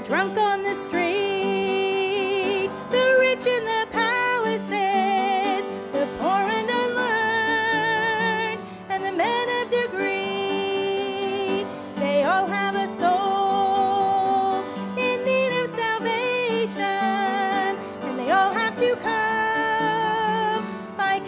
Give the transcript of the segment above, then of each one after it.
drunk on the street, the rich in the palaces, the poor and unlearned, and the men of degree. They all have a soul in need of salvation, and they all have to come by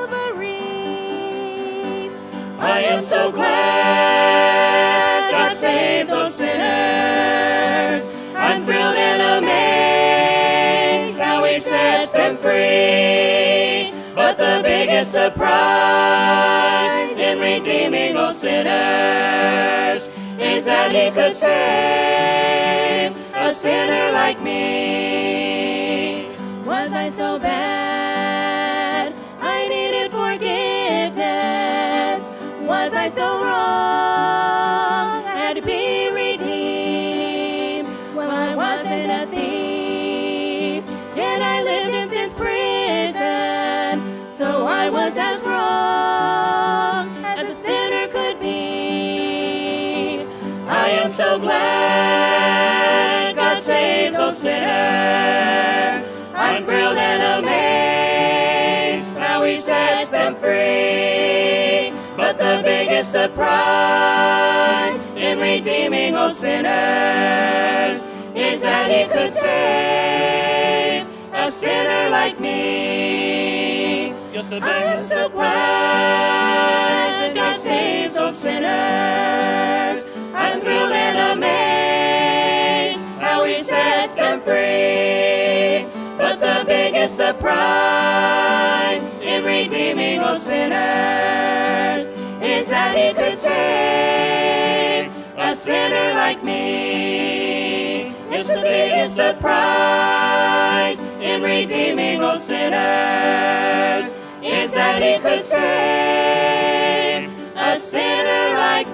Calvary. I am so glad God saves all sinners. I'm thrilled and amazed how He sets them free. But the biggest surprise in redeeming all sinners is that He could save a sinner like me. Was I so bad? I needed forgiveness. Was I so wrong? I had to be redeemed. Well, I wasn't a thief, yet I lived in sin's prison. So I was as wrong as a sinner could be. I am so glad God saves all sinners. I'm thrilled and amazed how He sets them free. But the biggest surprise in redeeming all sinners is that He could save a sinner like me. Just a biggest surprise that God saves all sinners. I'm thrilled and amazed how He sets them free. But the biggest surprise in redeeming all sinners is that He could save a sinner like me. It's the biggest surprise in redeeming all sinners is that He could save a sinner like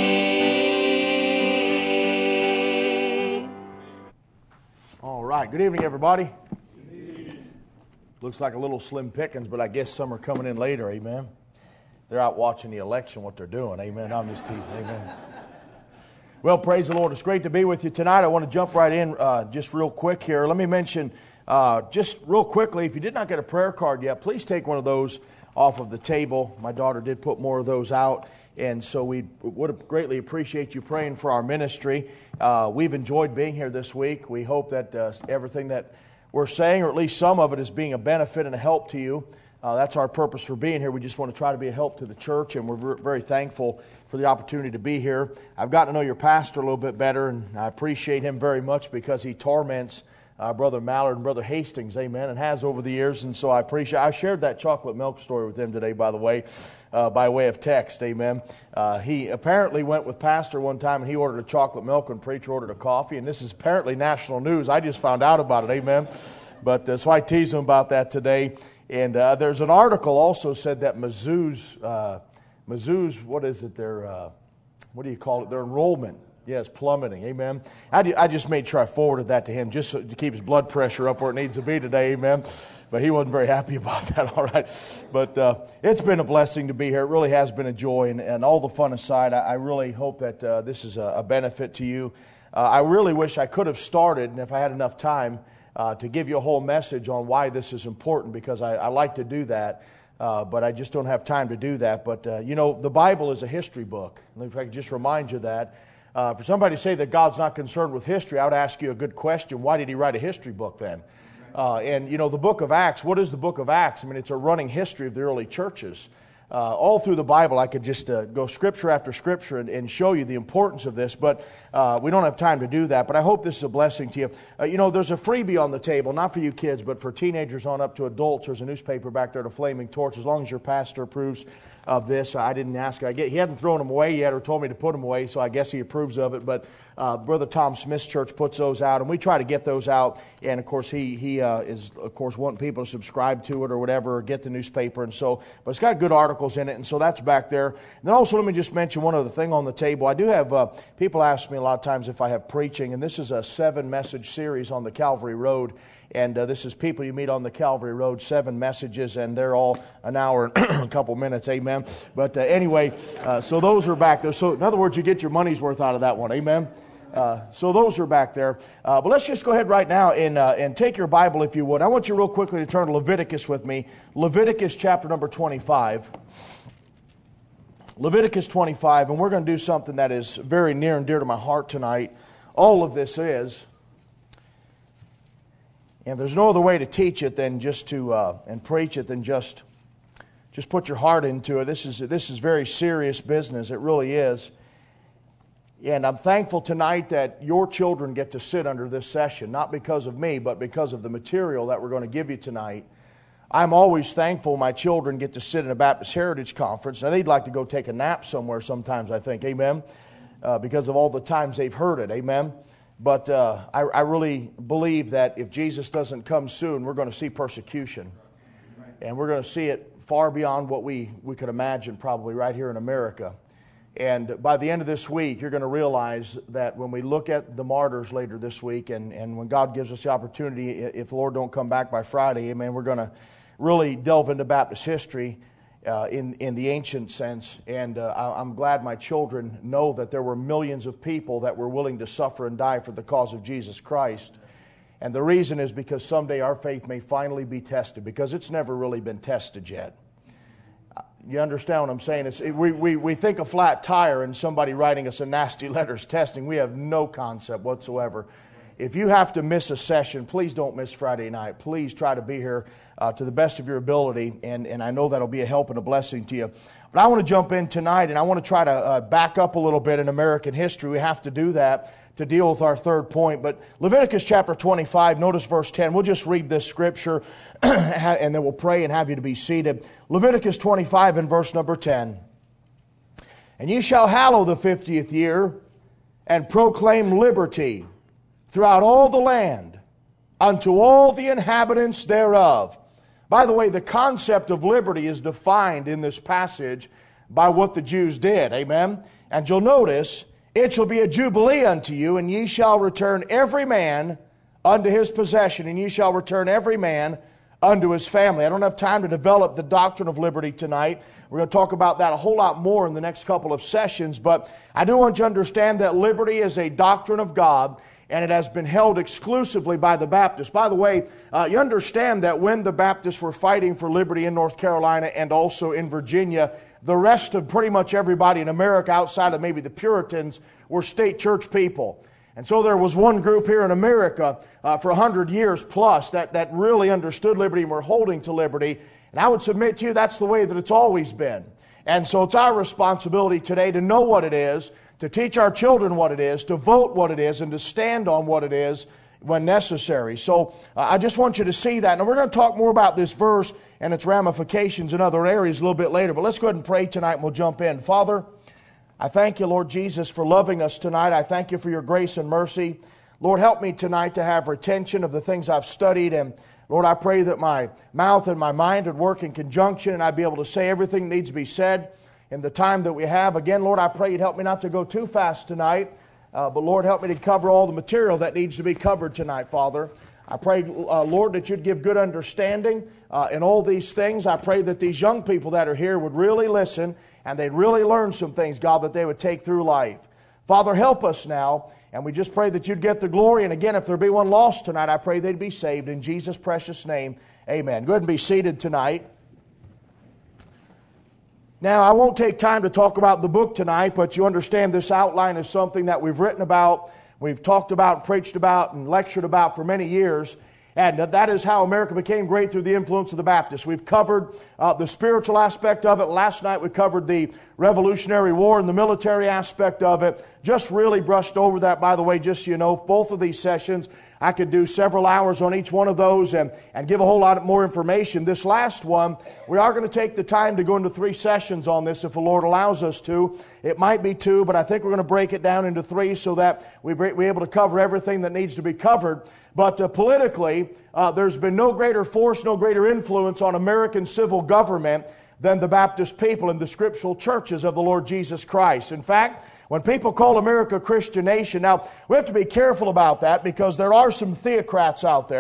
me. All right. Good evening, everybody. Looks like a little slim pickings, but I guess some are coming in later. Amen. They're out watching the election, what they're doing. Amen. I'm just teasing. Amen. Well, praise the Lord. It's great to be with you tonight. I want to jump right in just real quick here. Let me mention just real quickly, if you did not get a prayer card yet, please take one of those off of the table. My daughter did put more of those out, and so we would greatly appreciate you praying for our ministry. We've enjoyed being here this week. We hope that everything that we're saying, or at least some of it, is being a benefit and a help to you. That's our purpose for being here. We just want to try to be a help to the church, and we're very thankful for the opportunity to be here. I've gotten to know your pastor a little bit better, and I appreciate him very much because he torments Brother Mallard and Brother Hastings, amen, and has over the years. And so I shared that chocolate milk story with him today, by the way, by way of text, amen. He apparently went with Pastor one time, and he ordered a chocolate milk, and preacher ordered a coffee, and this is apparently national news. I just found out about it, amen. But so I teased him about that today. And there's an article also said that Mizzou's, what is it, what do you call it, their enrollment, yes, plummeting, amen. I just made sure I forwarded that to him just to keep his blood pressure up where it needs to be today, amen. But he wasn't very happy about that, all right. But it's been a blessing to be here. It really has been a joy. And all the fun aside, I really hope that this is a benefit to you. I really wish I could have started, and if I had enough time, to give you a whole message on why this is important, because I like to do that, but I just don't have time to do that. But, the Bible is a history book. If I could just remind you that. For somebody to say that God's not concerned with history, I would ask you a good question. Why did He write a history book then? And the book of Acts, what is the book of Acts? I mean, it's a running history of the early churches. All through the Bible, I could just go scripture after scripture and show you the importance of this, but we don't have time to do that. But I hope this is a blessing to you. There's a freebie on the table, not for you kids, but for teenagers on up to adults. There's a newspaper back there, The Flaming Torch, as long as your pastor approves of this. I didn't ask. He hadn't thrown them away yet or told me to put them away, so I guess he approves of it. But Brother Tom Smith's church puts those out, and we try to get those out. And, of course, he is, of course, wanting people to subscribe to it or whatever, or get the newspaper. And so, but it's got good articles in it, and so that's back there. And then also let me just mention one other thing on the table. I do have people ask me a lot of times if I have preaching, and this is a 7-message series on the Calvary Road. And this is people you meet on the Calvary Road, 7 messages, and they're all an hour and a couple minutes, amen. But anyway, so those are back there. So in other words, you get your money's worth out of that one, amen. So those are back there. But let's just go ahead right now and take your Bible, if you would. I want you real quickly to turn to Leviticus with me. Leviticus chapter number 25. Leviticus 25, and we're going to do something that is very near and dear to my heart tonight. All of this is. And there's no other way to teach it than just to, and preach it than just put your heart into it. This is very serious business. It really is. And I'm thankful tonight that your children get to sit under this session, not because of me, but because of the material that we're going to give you tonight. I'm always thankful my children get to sit in a Baptist Heritage Conference. Now, they'd like to go take a nap somewhere sometimes, I think, amen, because of all the times they've heard it, amen. But I really believe that if Jesus doesn't come soon, we're going to see persecution. And we're going to see it far beyond what we could imagine probably right here in America. And by the end of this week, you're going to realize that when we look at the martyrs later this week, and when God gives us the opportunity, if the Lord don't come back by Friday, amen, we're going to really delve into Baptist history in the ancient sense. And I'm glad my children know that there were millions of people that were willing to suffer and die for the cause of Jesus Christ. And the reason is because someday our faith may finally be tested, because it's never really been tested yet. You understand what I'm saying? We think a flat tire and somebody writing us a nasty letter is testing. We have no concept whatsoever. If you have to miss a session, please don't miss Friday night. Please try to be here to the best of your ability, and I know that'll be a help and a blessing to you. But I want to jump in tonight, and I want to try to back up a little bit in American history. We have to do that to deal with our third point. But Leviticus chapter 25, notice verse 10. We'll just read this scripture, and then we'll pray and have you to be seated. Leviticus 25 and verse number 10. And ye shall hallow the 50th year, and proclaim liberty throughout all the land unto all the inhabitants thereof. By the way, the concept of liberty is defined in this passage by what the Jews did. Amen? And you'll notice, it shall be a jubilee unto you, and ye shall return every man unto his possession, and ye shall return every man unto his family. I don't have time to develop the doctrine of liberty tonight. We're going to talk about that a whole lot more in the next couple of sessions, but I do want you to understand that liberty is a doctrine of God, and it has been held exclusively by the Baptists. By the way, you understand that when the Baptists were fighting for liberty in North Carolina and also in Virginia, the rest of pretty much everybody in America outside of maybe the Puritans were state church people. And so there was one group here in America for 100 years plus that really understood liberty and were holding to liberty. And I would submit to you that's the way that it's always been. And so it's our responsibility today to know what it is, to teach our children what it is, to vote what it is, and to stand on what it is when necessary. So I just want you to see that. Now we're going to talk more about this verse and its ramifications in other areas a little bit later. But let's go ahead and pray tonight and we'll jump in. Father, I thank you, Lord Jesus, for loving us tonight. I thank you for your grace and mercy. Lord, help me tonight to have retention of the things I've studied. And Lord, I pray that my mouth and my mind would work in conjunction and I'd be able to say everything that needs to be said in the time that we have. Again, Lord, I pray you'd help me not to go too fast tonight. But Lord, help me to cover all the material that needs to be covered tonight, Father. I pray, Lord, that you'd give good understanding in all these things. I pray that these young people that are here would really listen and they'd really learn some things, God, that they would take through life. Father, help us now. And we just pray that you'd get the glory. And again, if there be one lost tonight, I pray they'd be saved. In Jesus' precious name, amen. Go ahead and be seated tonight. Now, I won't take time to talk about the book tonight, but you understand this outline is something that we've written about, we've talked about, and preached about, and lectured about for many years. And that is how America became great through the influence of the Baptists. We've covered the spiritual aspect of it. Last night we covered the Revolutionary War and the military aspect of it. Just really brushed over that, by the way, just so you know. Both of these sessions, I could do several hours on each one of those and give a whole lot more information. This last one, we are going to take the time to go into 3 sessions on this if the Lord allows us to. It might be 2, but I think we're going to break it down into 3 so that we're able to cover everything that needs to be covered. But politically, there's been no greater force, no greater influence on American civil government than the Baptist people and the scriptural churches of the Lord Jesus Christ. In fact, when people call America a Christian nation, now we have to be careful about that because there are some theocrats out there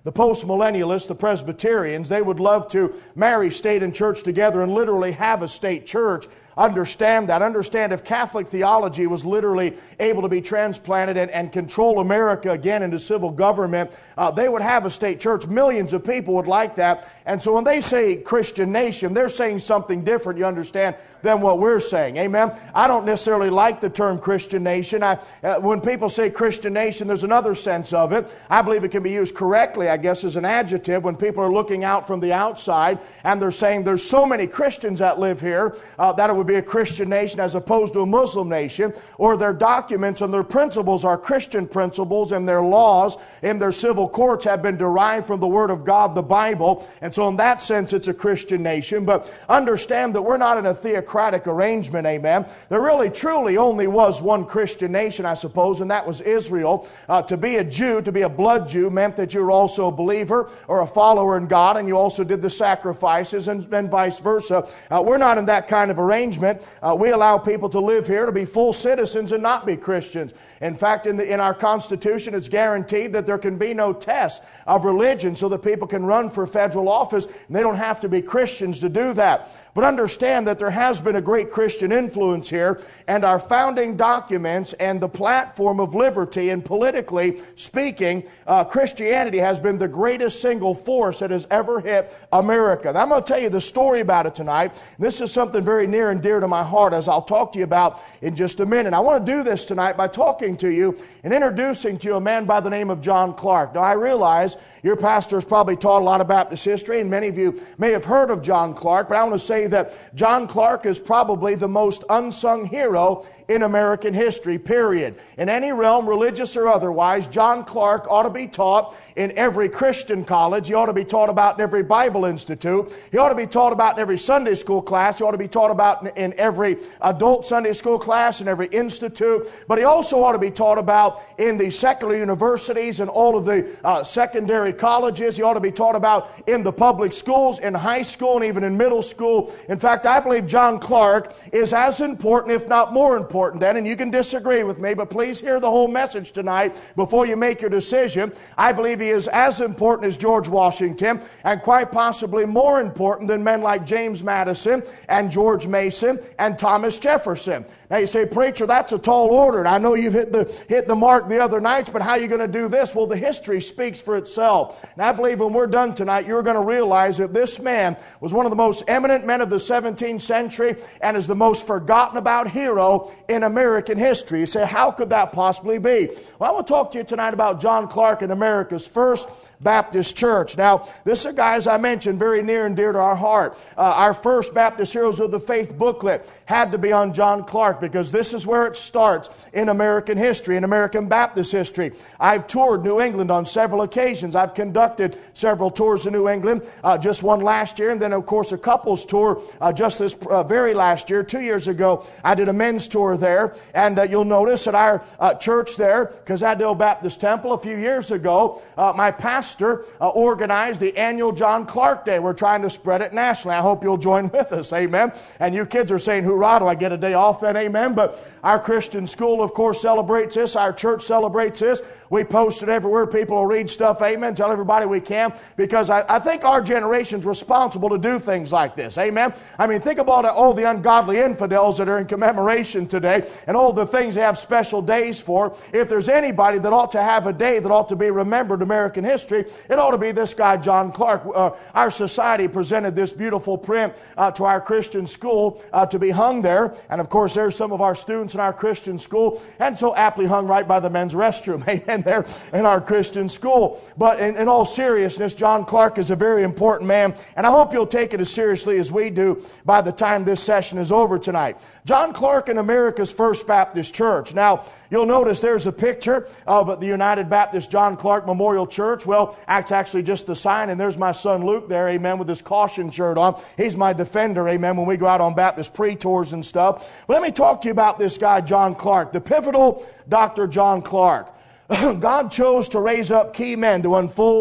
The post-millennialists, the Presbyterians, they would love to marry state and church together and literally have a state church. Understand that. Understand if Catholic theology was literally able to be transplanted and control America again into civil government, they would have a state church. Millions of people would like that. And so when they say Christian nation, they're saying something different, you understand, than what we're saying. Amen? I don't necessarily like the term Christian nation. When people say Christian nation, there's another sense of it. I believe it can be used correctly, I guess, as an adjective when people are looking out from the outside and they're saying there's so many Christians that live here that it would be a Christian nation as opposed to a Muslim nation, or their documents and their principles are Christian principles, and their laws in their civil courts have been derived from the Word of God, the Bible, and so in that sense it's a Christian nation. But understand that we're not in a theocratic arrangement, amen. There really truly only was one Christian nation, I suppose, and that was Israel. To be a Jew, to be a blood Jew, meant that you were also a believer or a follower in God, and you also did the sacrifices, and vice versa. We're not in that kind of arrangement. We allow people to live here to be full citizens and not be Christians. In fact, in our Constitution, it's guaranteed that there can be no test of religion so that people can run for federal office, and they don't have to be Christians to do that. But understand that there has been a great Christian influence here, and our founding documents and the platform of liberty, and politically speaking, Christianity has been the greatest single force that has ever hit America. And I'm going to tell you the story about it tonight. This is something very near and dear to my heart, as I'll talk to you about in just a minute. I want to do this tonight by talking to you and introducing to you a man by the name of John Clark. Now, I realize your pastor has probably taught a lot of Baptist history, and many of you may have heard of John Clark, but I want to say that John Clark is probably the most unsung hero in American history, period. In any realm, religious or otherwise, John Clark ought to be taught in every Christian college. He ought to be taught about in every Bible institute. He ought to be taught about in every Sunday school class. He ought to be taught about in every adult Sunday school class, in every institute. But he also ought to be taught about in the secular universities and all of the secondary colleges. He ought to be taught about in the public schools, in high school, and even in middle school. In fact, I believe John Clark is as important, if not more important than, and you can disagree with me, but please hear the whole message tonight before you make your decision. I believe he is as important as George Washington, and quite possibly more important than men like James Madison and George Mason and Thomas Jefferson. Now you say, preacher, that's a tall order, and I know you've hit the mark the other nights, but how are you going to do this? Well, the history speaks for itself. And I believe when we're done tonight, you're going to realize that this man was one of the most eminent men of the 17th century and is the most forgotten about hero in American history. You say, how could that possibly be? Well, I want to talk to you tonight about John Clark and America's first Baptist Church. Now, this is a guy, as I mentioned, very near and dear to our heart. Our first Baptist Heroes of the Faith booklet had to be on John Clark, because this is where it starts in American history, in American Baptist history. I've toured New England on several occasions. I've conducted several tours in New England, just one last year, and then, of course, a couples tour just this very last year. 2 years ago, I did a men's tour there, and you'll notice at our church there, Kazadale Baptist Temple, a few years ago, my pastor organized the annual John Clark Day. We're trying to spread it nationally. I hope you'll join with us, amen. And you kids are saying, hoorah, do I get a day off then, amen? But our Christian school, of course, celebrates this. Our church celebrates this. We post it everywhere. People will read stuff, amen. Tell everybody we can, because I think our generation's responsible to do things like this, amen. I mean, think about all the ungodly infidels that are in commemoration today and all the things they have special days for. If there's anybody that ought to have a day that ought to be remembered in American history, it ought to be this guy, John Clark. Our society presented this beautiful print to our Christian school to be hung there. And of course, there's some of our students in our Christian school, and so aptly hung right by the men's restroom, amen, there in our Christian school. But in all seriousness, John Clark is a very important man, and I hope you'll take it as seriously as we do by the time this session is over tonight. John Clark and America's First Baptist Church. Now, you'll notice there's a picture of the United Baptist John Clark Memorial Church. Well, that's actually just the sign, and there's my son Luke there, amen, with his caution shirt on. He's my defender, amen, when we go out on Baptist pre-tours and stuff. But let me talk to you about this guy, John Clark, the pivotal Dr. John Clark. God chose to raise up key men to unfold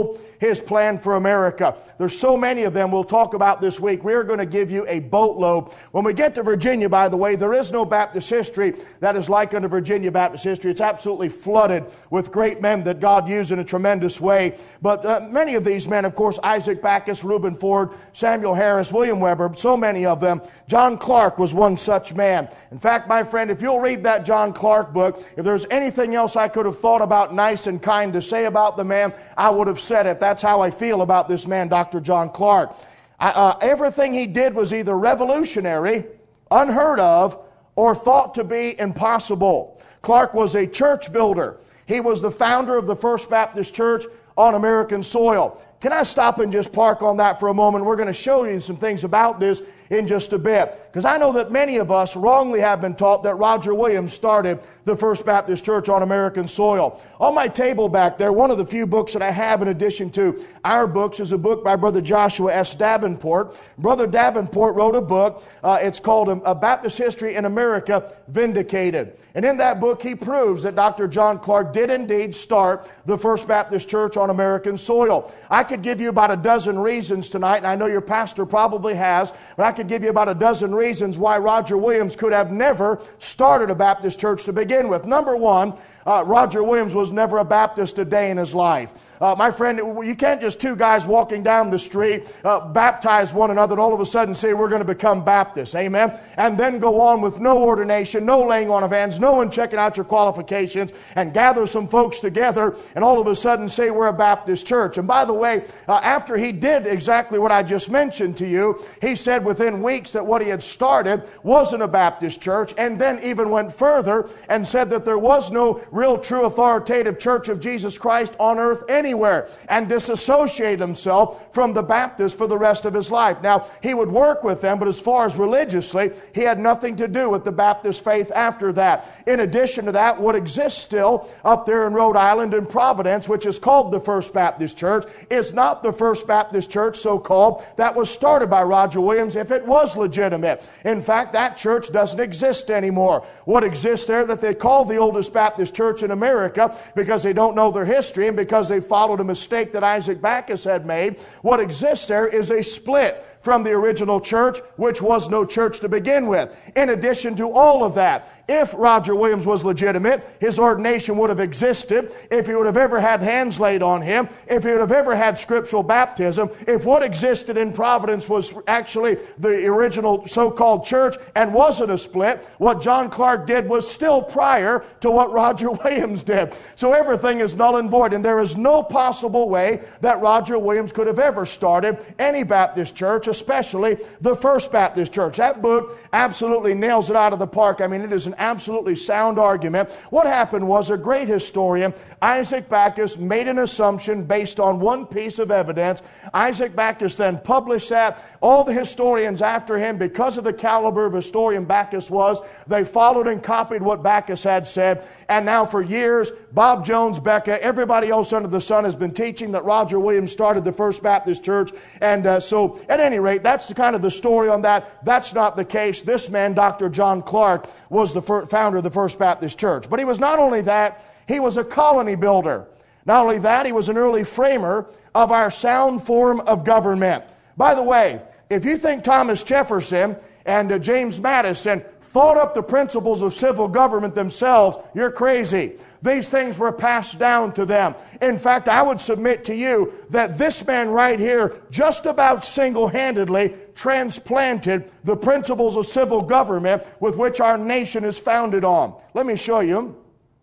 His plan for America. There's so many of them we'll talk about this week. We're going to give you a boatload. When we get to Virginia, by the way, there is no Baptist history that is like unto Virginia Baptist history. It's absolutely flooded with great men that God used in a tremendous way. But many of these men, of course, Isaac Backus, Reuben Ford, Samuel Harris, William Weber, so many of them. John Clark was one such man. In fact, my friend, if you'll read that John Clark book, if there's anything else I could have thought about nice and kind to say about the man, I would have said it. That's how I feel about this man, Dr. John Clark. Everything he did was either revolutionary, unheard of, or thought to be impossible. Clark was a church builder. He was the founder of the First Baptist Church on American soil. Can I stop and just park on that for a moment? We're going to show you some things about this in just a bit. Because I know that many of us wrongly have been taught that Roger Williams started the First Baptist Church on American soil. On my table back there, one of the few books that I have in addition to our books is a book by Brother Joshua S. Davenport. Brother Davenport wrote a book. It's called A Baptist History in America Vindicated. And in that book, he proves that Dr. John Clark did indeed start the First Baptist Church on American soil. I could give you about a dozen reasons tonight, and I know your pastor probably has, but I could give you about a dozen reasons why Roger Williams could have never started a Baptist church to begin with. Number one, Roger Williams was never a Baptist a day in his life. My friend, you can't just two guys walking down the street baptize one another and all of a sudden say we're going to become Baptists, amen? And then go on with no ordination, no laying on of hands, no one checking out your qualifications, and gather some folks together and all of a sudden say we're a Baptist church. And by the way, after he did exactly what I just mentioned to you, he said within weeks that what he had started wasn't a Baptist church, and then even went further and said that there was no real true authoritative church of Jesus Christ on earth anywhere, and disassociate himself from the Baptists for the rest of his life. Now, he would work with them, but as far as religiously, he had nothing to do with the Baptist faith after that. In addition to that, what exists still up there in Rhode Island and Providence, which is called the First Baptist Church, is not the First Baptist Church, so-called, that was started by Roger Williams if it was legitimate. In fact, that church doesn't exist anymore. What exists there that they call the oldest Baptist church in America, because they don't know their history and because they followed a mistake that Isaac Backus had made, what exists there is a split from the original church, which was no church to begin with. In addition to all of that, if Roger Williams was legitimate, his ordination would have existed. If he would have ever had hands laid on him, if he would have ever had scriptural baptism, if what existed in Providence was actually the original so-called church and wasn't a split, what John Clark did was still prior to what Roger Williams did. So everything is null and void, and there is no possible way that Roger Williams could have ever started any Baptist church, especially the First Baptist Church. That book absolutely nails it out of the park. I mean, it is an absolutely sound argument. What happened was a great historian, Isaac Backus, made an assumption based on one piece of evidence. Isaac Backus then published that. All the historians after him, because of the caliber of historian Backus was, they followed and copied what Backus had said. And now for years, Bob Jones, Becca, everybody else under the sun has been teaching that Roger Williams started the First Baptist Church. And so, at any rate, that's kind of the story on that. That's not the case. This man, Dr. John Clark, was the founder of the First Baptist Church. But he was not only that, he was a colony builder. Not only that, he was an early framer of our sound form of government. By the way, if you think Thomas Jefferson and James Madison thought up the principles of civil government themselves, you're crazy. These things were passed down to them. In fact, I would submit to you that this man right here just about single-handedly transplanted the principles of civil government with which our nation is founded on. Let me show you.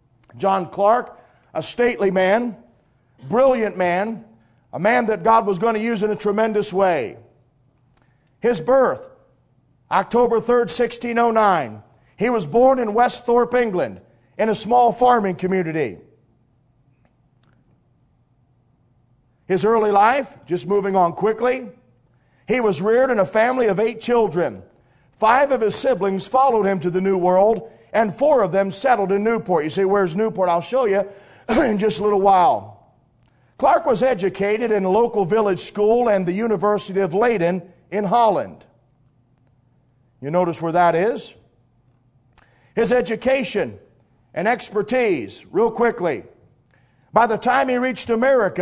John Clark, a stately man, brilliant man, a man that God was going to use in a tremendous way. His birth, October 3rd, 1609. He was born in Westhorpe, England, in a small farming community. His early life, just moving on quickly, he was reared in a family of 8 children. 5 of his siblings followed him to the New World, and 4 of them settled in Newport. You say, where's Newport? I'll show you in just a little while. Clark was educated in a local village school and the University of Leiden in Holland. You notice where that is? His education and expertise, real quickly. By the time he reached America,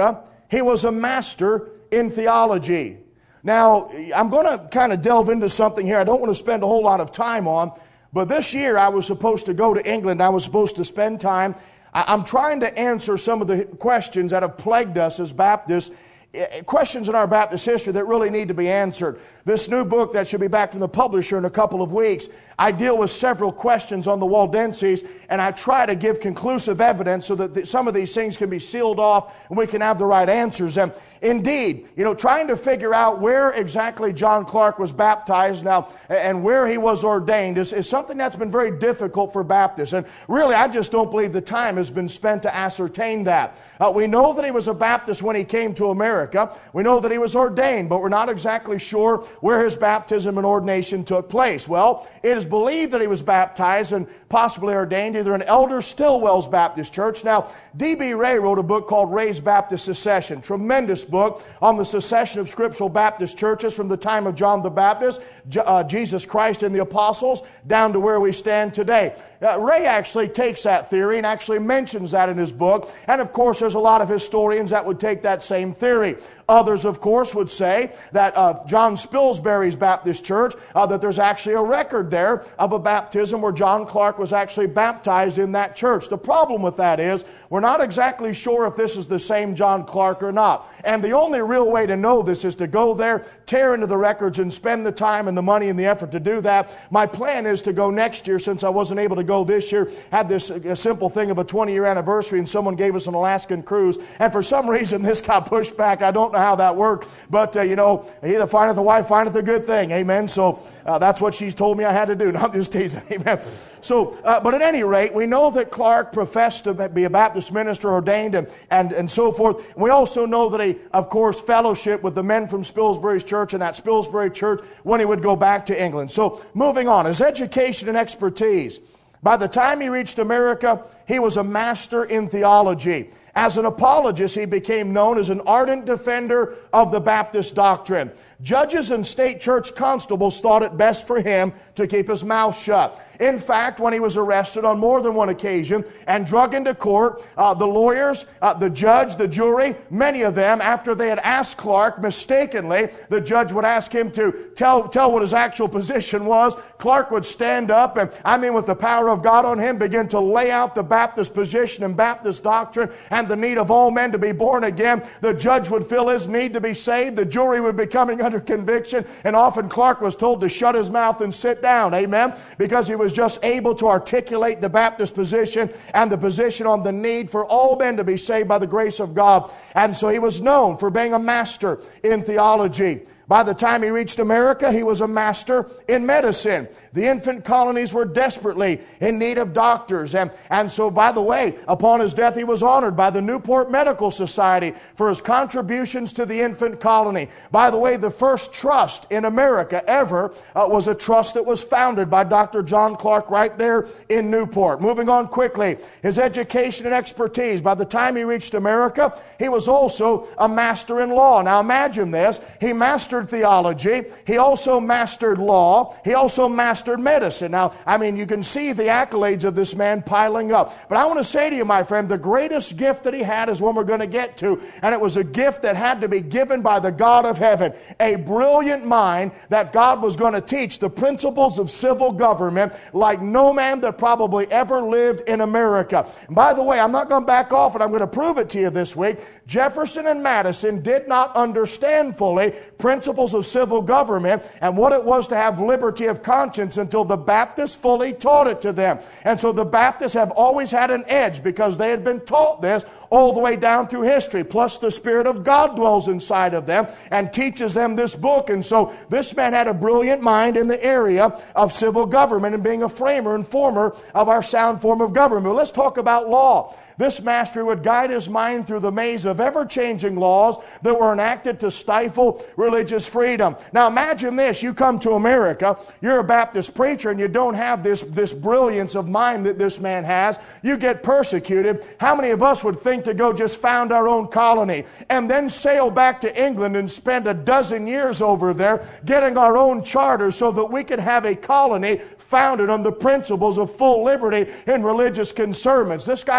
he was a master in theology. Now, I'm going to kind of delve into something here I don't want to spend a whole lot of time on, but this year I was supposed to go to England. I was supposed to spend time. I'm trying to answer some of the questions that have plagued us as Baptists, questions in our Baptist history that really need to be answered. This new book that should be back from the publisher in a couple of weeks, I deal with several questions on the Waldenses, and I try to give conclusive evidence so that some of these things can be sealed off and we can have the right answers. And indeed, trying to figure out where exactly John Clarke was baptized now and where he was ordained is something that's been very difficult for Baptists. And really, I just don't believe the time has been spent to ascertain that. We know that he was a Baptist when he came to America. We know that he was ordained, but we're not exactly sure where his baptism and ordination took place. Well, it is believed that he was baptized and possibly ordained either in Elder Stillwell's Baptist Church. Now, D.B. Ray wrote a book called Ray's Baptist Secession. Tremendous book on the secession of scriptural Baptist churches from the time of John the Baptist, Jesus Christ and the apostles, down to where we stand today. Ray actually takes that theory and actually mentions that in his book. And of course, there's a lot of historians that would take that same theory. Others, of course, would say that John Spilsbury's Baptist Church, that there's actually a record there of a baptism where John Clarke was actually baptized in that church. The problem with that is we're not exactly sure if this is the same John Clarke or not. And the only real way to know this is to go there, tear into the records, and spend the time and the money and the effort to do that. My plan is to go next year, since I wasn't able to go this year. Had this simple thing of a 20-year anniversary, and someone gave us an Alaskan cruise. And for some reason, this got pushed back. I don't know how that worked, but he that findeth a wife findeth a good thing. Amen. So that's what she's told me I had to do. No, I'm just teasing. Amen. So, but at any rate, we know that Clarke professed to be a Baptist minister, ordained, and so forth. We also know that he, of course, fellowshiped with the men from Spilsbury's church and that Spilsbury church when he would go back to England. So, moving on, his education and expertise. By the time he reached America, he was a master in theology. As an apologist, he became known as an ardent defender of the Baptist doctrine. Judges and state church constables thought it best for him to keep his mouth shut. In fact, when he was arrested on more than one occasion and drug into court, the lawyers, the judge, the jury, many of them, after they had asked Clarke mistakenly, the judge would ask him to tell what his actual position was. Clarke would stand up and, with the power of God on him, begin to lay out the Baptist position and Baptist doctrine and the need of all men to be born again. The judge would feel his need to be saved. The jury would be coming under conviction, and often Clarke was told to shut his mouth and sit down. Amen? Because he was just able to articulate the Baptist position and the position on the need for all men to be saved by the grace of God. And so he was known for being a master in theology. By the time he reached America, he was a master in medicine. The infant colonies were desperately in need of doctors. And so, by the way, upon his death, he was honored by the Newport Medical Society for his contributions to the infant colony. By the way, the first trust in America ever was a trust that was founded by Dr. John Clarke right there in Newport. Moving on quickly, his education and expertise. By the time he reached America, he was also a master in law. Now imagine this. He mastered theology. He also mastered law. He also mastered medicine. Now, you can see the accolades of this man piling up. But I want to say to you, my friend, the greatest gift that he had is one we're going to get to. And it was a gift that had to be given by the God of heaven. A brilliant mind that God was going to teach the principles of civil government like no man that probably ever lived in America. And by the way, I'm not going to back off, and I'm going to prove it to you this week. Jefferson and Madison did not understand fully principles of civil government and what it was to have liberty of conscience until the Baptists fully taught it to them. And so the Baptists have always had an edge because they had been taught this all the way down through history. Plus the Spirit of God dwells inside of them and teaches them this book. And so this man had a brilliant mind in the area of civil government and being a framer and former of our sound form of government. But let's talk about law. This master would guide his mind through the maze of ever-changing laws that were enacted to stifle religious freedom. Now imagine this. You come to America, you're a Baptist preacher, and you don't have this brilliance of mind that this man has. You get persecuted. How many of us would think to go just found our own colony and then sail back to England and spend a dozen years over there getting our own charter so that we could have a colony founded on the principles of full liberty in religious concernments? This guy was absolutely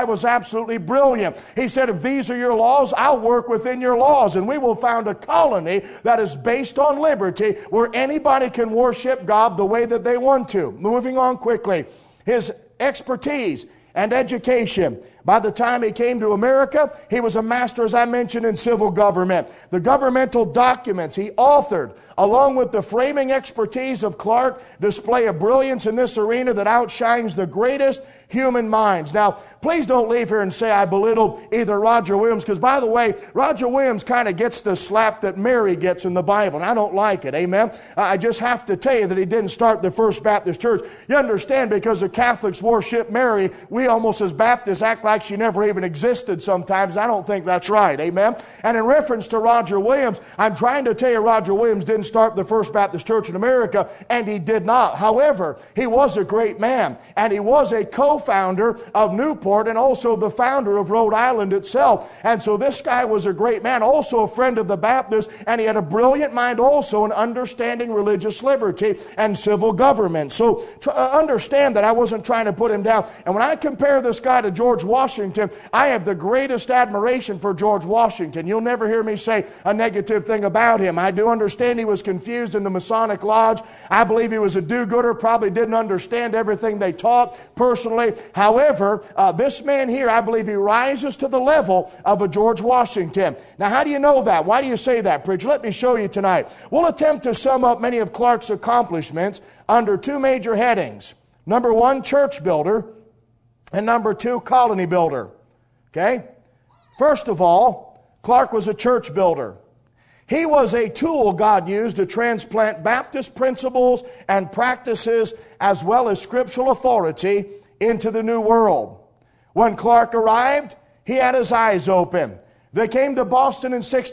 absolutely brilliant. He said, if these are your laws, I'll work within your laws, and we will found a colony that is based on liberty where anybody can worship God the way that they want to. Moving on quickly. His expertise and education. By the time he came to America, he was a master, as I mentioned, in civil government. The governmental documents he authored, along with the framing expertise of Clark, display a brilliance in this arena that outshines the greatest human minds. Now, please don't leave here and say I belittle either Roger Williams, because, by the way, Roger Williams kind of gets the slap that Mary gets in the Bible, and I don't like it, amen? I just have to tell you that he didn't start the First Baptist Church. You understand, because the Catholics worship Mary, we almost as Baptists act like she never even existed sometimes. I don't think that's right, amen? And in reference to Roger Williams, I'm trying to tell you Roger Williams didn't start the First Baptist Church in America, and he did not. However, he was a great man, and he was a co-founder of Newport and also the founder of Rhode Island itself. And so this guy was a great man, also a friend of the Baptists, and he had a brilliant mind also in understanding religious liberty and civil government. So understand that I wasn't trying to put him down. And when I compare this guy to George Washington, I have the greatest admiration for George Washington. You'll never hear me say a negative thing about him. I do understand he was confused in the Masonic Lodge. I believe he was a do-gooder, probably didn't understand everything they taught personally. However, this man here, I believe he rises to the level of a George Washington. Now, how do you know that? Why do you say that, preacher? Let me show you tonight. We'll attempt to sum up many of Clark's accomplishments under two major headings. Number one, church builder, and number two, colony builder. Okay? First of all, Clark was a church builder. He was a tool God used to transplant Baptist principles and practices as well as scriptural authority into the New World. When Clark arrived, he had his eyes open. They came to Boston in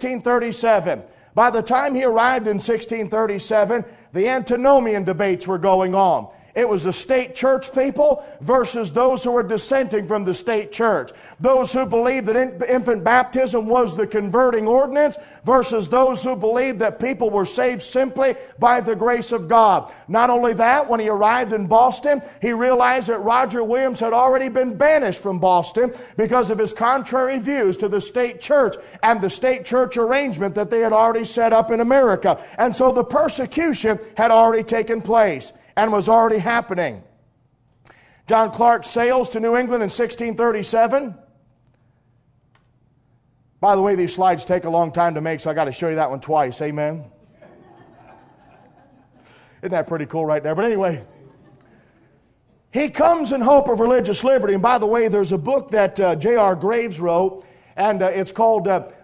1637. By the time he arrived in 1637, the antinomian debates were going on. It was the state church people versus those who were dissenting from the state church. Those who believed that infant baptism was the converting ordinance versus those who believed that people were saved simply by the grace of God. Not only that, when he arrived in Boston, he realized that Roger Williams had already been banished from Boston because of his contrary views to the state church and the state church arrangement that they had already set up in America. And so the persecution had already taken place and was already happening. John Clark sails to New England in 1637. By the way, these slides take a long time to make, so I got to show you that one twice. Amen. Isn't that pretty cool right there? But anyway, he comes in hope of religious liberty. And by the way, there's a book that J.R. Graves wrote, and it's called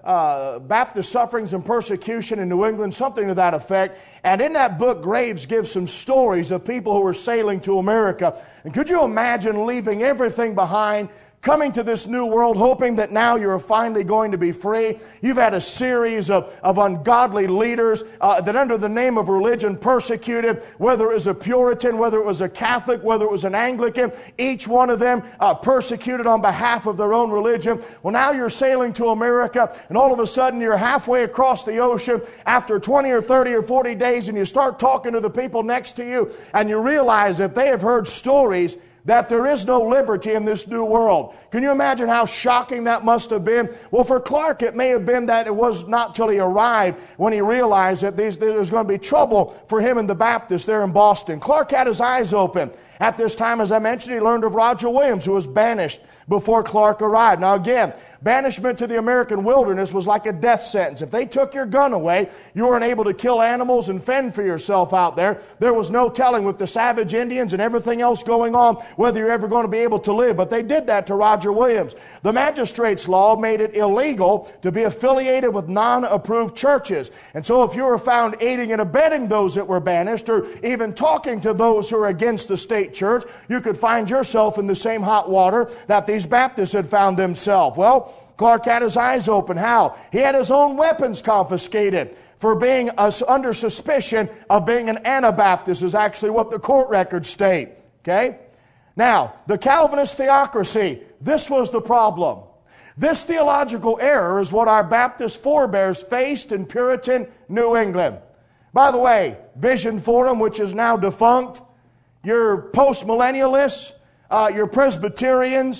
Baptist Sufferings and Persecution in New England, something to that effect. And in that book, Graves gives some stories of people who were sailing to America. And could you imagine leaving everything behind, coming to this new world, hoping that now you're finally going to be free? You've had a series of ungodly leaders that under the name of religion persecuted, whether it was a Puritan, whether it was a Catholic, whether it was an Anglican, each one of them persecuted on behalf of their own religion. Well, now you're sailing to America, and all of a sudden you're halfway across the ocean after 20 or 30 or 40 days, and you start talking to the people next to you, and you realize that they have heard stories that there is no liberty in this new world. Can you imagine how shocking that must have been? Well, for Clark, it may have been that it was not till he arrived when he realized that there was going to be trouble for him and the Baptists there in Boston. Clark had his eyes open. At this time, as I mentioned, he learned of Roger Williams, who was banished before Clark arrived. Now again, banishment to the American wilderness was like a death sentence. If they took your gun away, you weren't able to kill animals and fend for yourself out there. There was no telling with the savage Indians and everything else going on whether you're ever going to be able to live. But they did that to Roger Williams. The magistrates' law made it illegal to be affiliated with non-approved churches. And so if you were found aiding and abetting those that were banished, or even talking to those who are against the state church, you could find yourself in the same hot water that these Baptists had found themselves. Well, Clark had his eyes open. How? He had his own weapons confiscated for being under suspicion of being an Anabaptist, is actually what the court records state. Okay? Now, the Calvinist theocracy, this was the problem. This theological error is what our Baptist forebears faced in Puritan New England. By the way, Vision Forum, which is now defunct, your post-millennialists, your Presbyterians,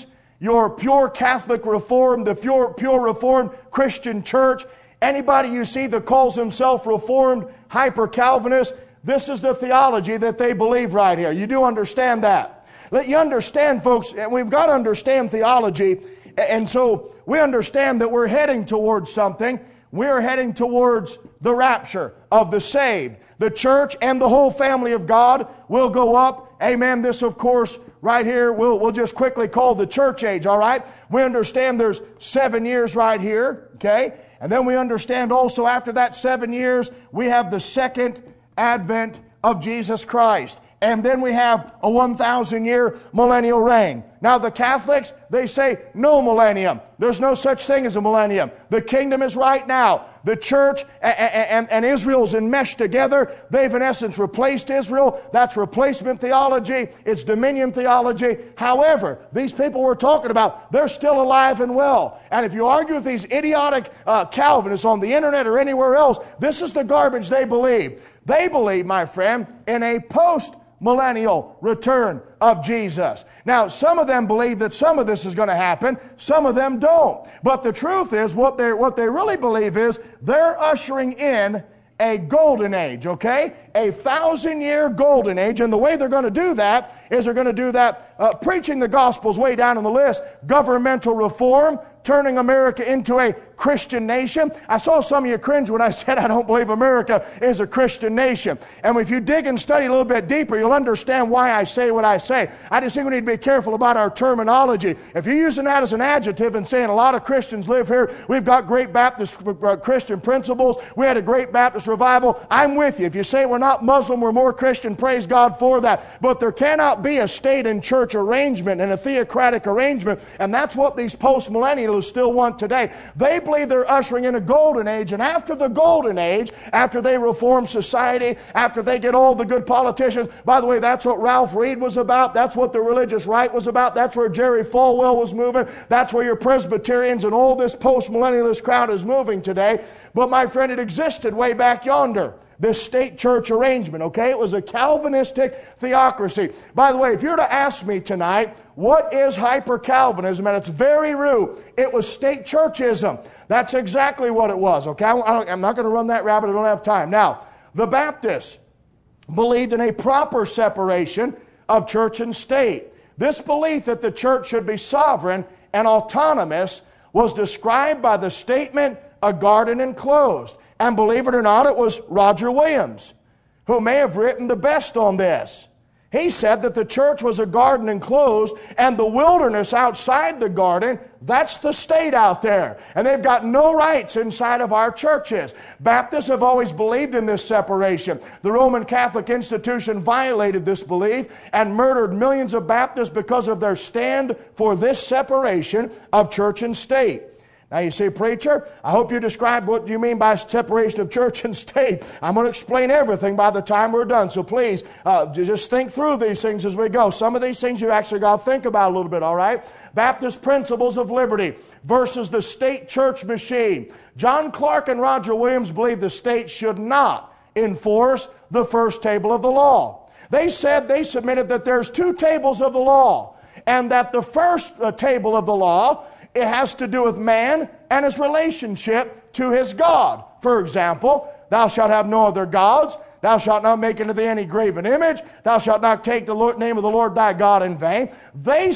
your pure Catholic Reformed, the pure Reformed Christian church, anybody you see that calls himself Reformed, hyper-Calvinist, this is the theology that they believe right here. You do understand that. Let you understand, folks, and we've got to understand theology, and so we understand that we're heading towards something. We're heading towards the rapture of the saved. The church and the whole family of God will go up. Amen. This, of course, right here, we'll just quickly call the church age, all right? We understand there's 7 years right here, okay? And then we understand also after that 7 years, we have the second advent of Jesus Christ. And then we have a 1,000-year millennial reign. Now the Catholics, they say no millennium. There's no such thing as a millennium. The kingdom is right now. The church and Israel's enmeshed together. They've in essence replaced Israel. That's replacement theology. It's dominion theology. However, these people we're talking about, they're still alive and well. And if you argue with these idiotic Calvinists on the internet or anywhere else, this is the garbage they believe. They believe, my friend, in a post-millennial return of Jesus. Now, some of them believe that some of this is going to happen. Some of them don't. But the truth is, what they really believe is they're ushering in a golden age, okay? A 1,000-year golden age. And the way they're going to do that is they're going to do that preaching the gospel's way down on the list, governmental reform, turning America into a Christian nation. I saw some of you cringe when I said I don't believe America is a Christian nation. And if you dig and study a little bit deeper, you'll understand why I say what I say. I just think we need to be careful about our terminology. If you're using that as an adjective and saying a lot of Christians live here, we've got great Baptist Christian principles, we had a great Baptist revival, I'm with you. If you say we're not Muslim, we're more Christian, praise God for that. But there cannot be a state and church arrangement and a theocratic arrangement, and that's what these post-millennials still want today. They believe they're ushering in a golden age, and after the golden age, after they reform society, after they get all the good politicians, by the way, that's what Ralph Reed was about, that's what the religious right was about, that's where Jerry Falwell was moving, that's where your Presbyterians and all this post-millennialist crowd is moving today. But my friend, it existed way back yonder. This state-church arrangement, okay? It was a Calvinistic theocracy. By the way, if you were to ask me tonight, what is hyper-Calvinism at its very root? It was state-churchism. That's exactly what it was, okay? I'm not going to run that rabbit. I don't have time. Now, the Baptists believed in a proper separation of church and state. This belief that the church should be sovereign and autonomous was described by the statement, "a garden enclosed." And believe it or not, it was Roger Williams who may have written the best on this. He said that the church was a garden enclosed, and the wilderness outside the garden, that's the state out there. And they've got no rights inside of our churches. Baptists have always believed in this separation. The Roman Catholic institution violated this belief and murdered millions of Baptists because of their stand for this separation of church and state. Now you say, preacher, I hope you describe what you mean by separation of church and state. I'm going to explain everything by the time we're done. So please, just think through these things as we go. Some of these things you actually got to think about a little bit, all right? Baptist principles of liberty versus the state church machine. John Clark and Roger Williams believe the state should not enforce the first table of the law. They submitted that there's two tables of the law, and that the first table of the law, it has to do with man and his relationship to his God. For example, thou shalt have no other gods. Thou shalt not make unto thee any graven image. Thou shalt not take the name of the Lord thy God in vain. They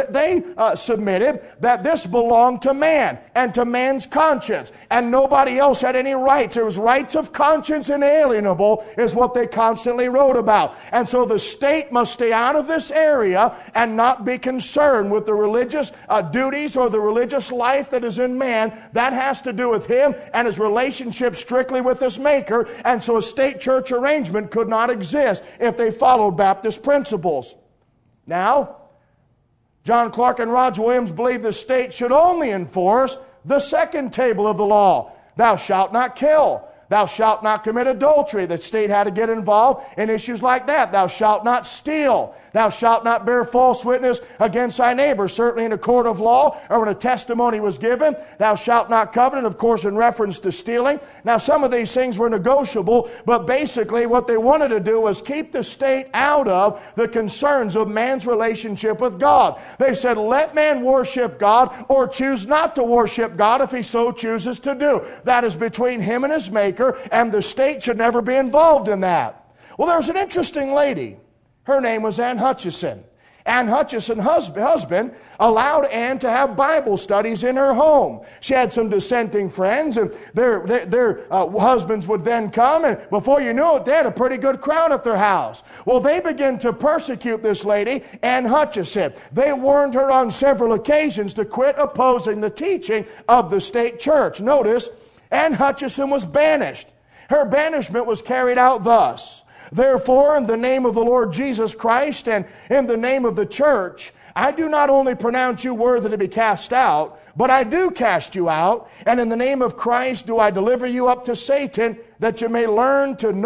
submitted that this belonged to man and to man's conscience, and nobody else had any rights. It was rights of conscience inalienable is what they constantly wrote about. And so the state must stay out of this area and not be concerned with the religious duties or the religious life that is in man. That has to do with him and his relationship strictly with his Maker. And so a state-church arrangement could not exist if they followed Baptist principles. Now, John Clark and Roger Williams believe the state should only enforce the second table of the law. Thou shalt not kill. Thou shalt not commit adultery. The state had to get involved in issues like that. Thou shalt not steal. Thou shalt not bear false witness against thy neighbor, certainly in a court of law or when a testimony was given. Thou shalt not covet, of course, in reference to stealing. Now, some of these things were negotiable, but basically what they wanted to do was keep the state out of the concerns of man's relationship with God. They said, let man worship God or choose not to worship God if he so chooses to do. That is between him and his Maker, and the state should never be involved in that. Well, there was an interesting lady. Her name was Ann Hutchison. Ann Hutchison's husband allowed Ann to have Bible studies in her home. She had some dissenting friends, and their husbands would then come, and before you knew it, they had a pretty good crowd at their house. Well, they began to persecute this lady, Ann Hutchison. They warned her on several occasions to quit opposing the teaching of the state church. Notice, Ann Hutchison was banished. Her banishment was carried out thus. Therefore, in the name of the Lord Jesus Christ and in the name of the church, I do not only pronounce you worthy to be cast out, but I do cast you out, and in the name of Christ do I deliver you up to Satan, that you may learn to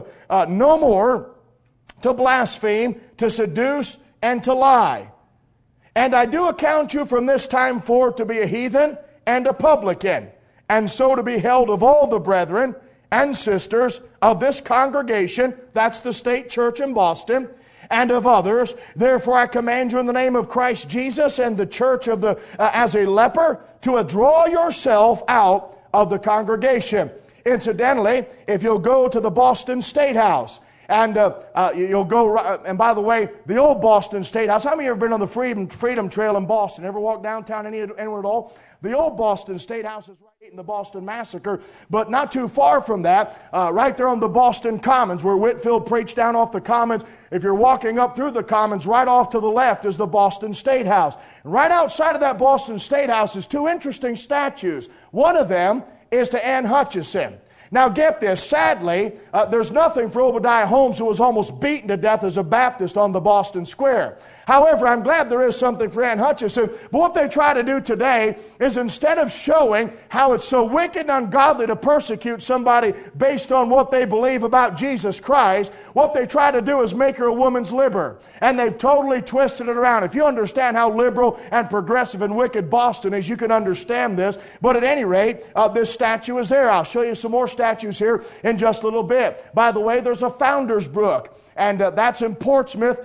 no more to blaspheme, to seduce, and to lie. And I do account you from this time forth to be a heathen and a publican, and so to be held of all the brethren and sisters of this congregation, that's the state church in Boston, and of others. Therefore I command you in the name of Christ Jesus and the church of the as a leper to withdraw yourself out of the congregation. Incidentally, if you'll go to the Boston State House, and you'll go, and by the way, the old Boston State House, how many of you have been on the Freedom Trail in Boston? Ever walked downtown anywhere at all? The old Boston State House is right in the Boston Massacre, but not too far from that, right there on the Boston Commons, where Whitefield preached down off the Commons. If you're walking up through the Commons, right off to the left is the Boston State House. And right outside of that Boston State House is two interesting statues. One of them is to Ann Hutchison. Now get this, sadly, there's nothing for Obadiah Holmes, who was almost beaten to death as a Baptist on the Boston Square. However, I'm glad there is something for Ann Hutchison. But what they try to do today is, instead of showing how it's so wicked and ungodly to persecute somebody based on what they believe about Jesus Christ, what they try to do is make her a woman's liber. And they've totally twisted it around. If you understand how liberal and progressive and wicked Boston is, you can understand this. But at any rate, this statue is there. I'll show you some more statues here in just a little bit. By the way, there's a Founder's Brook. And that's in Portsmouth,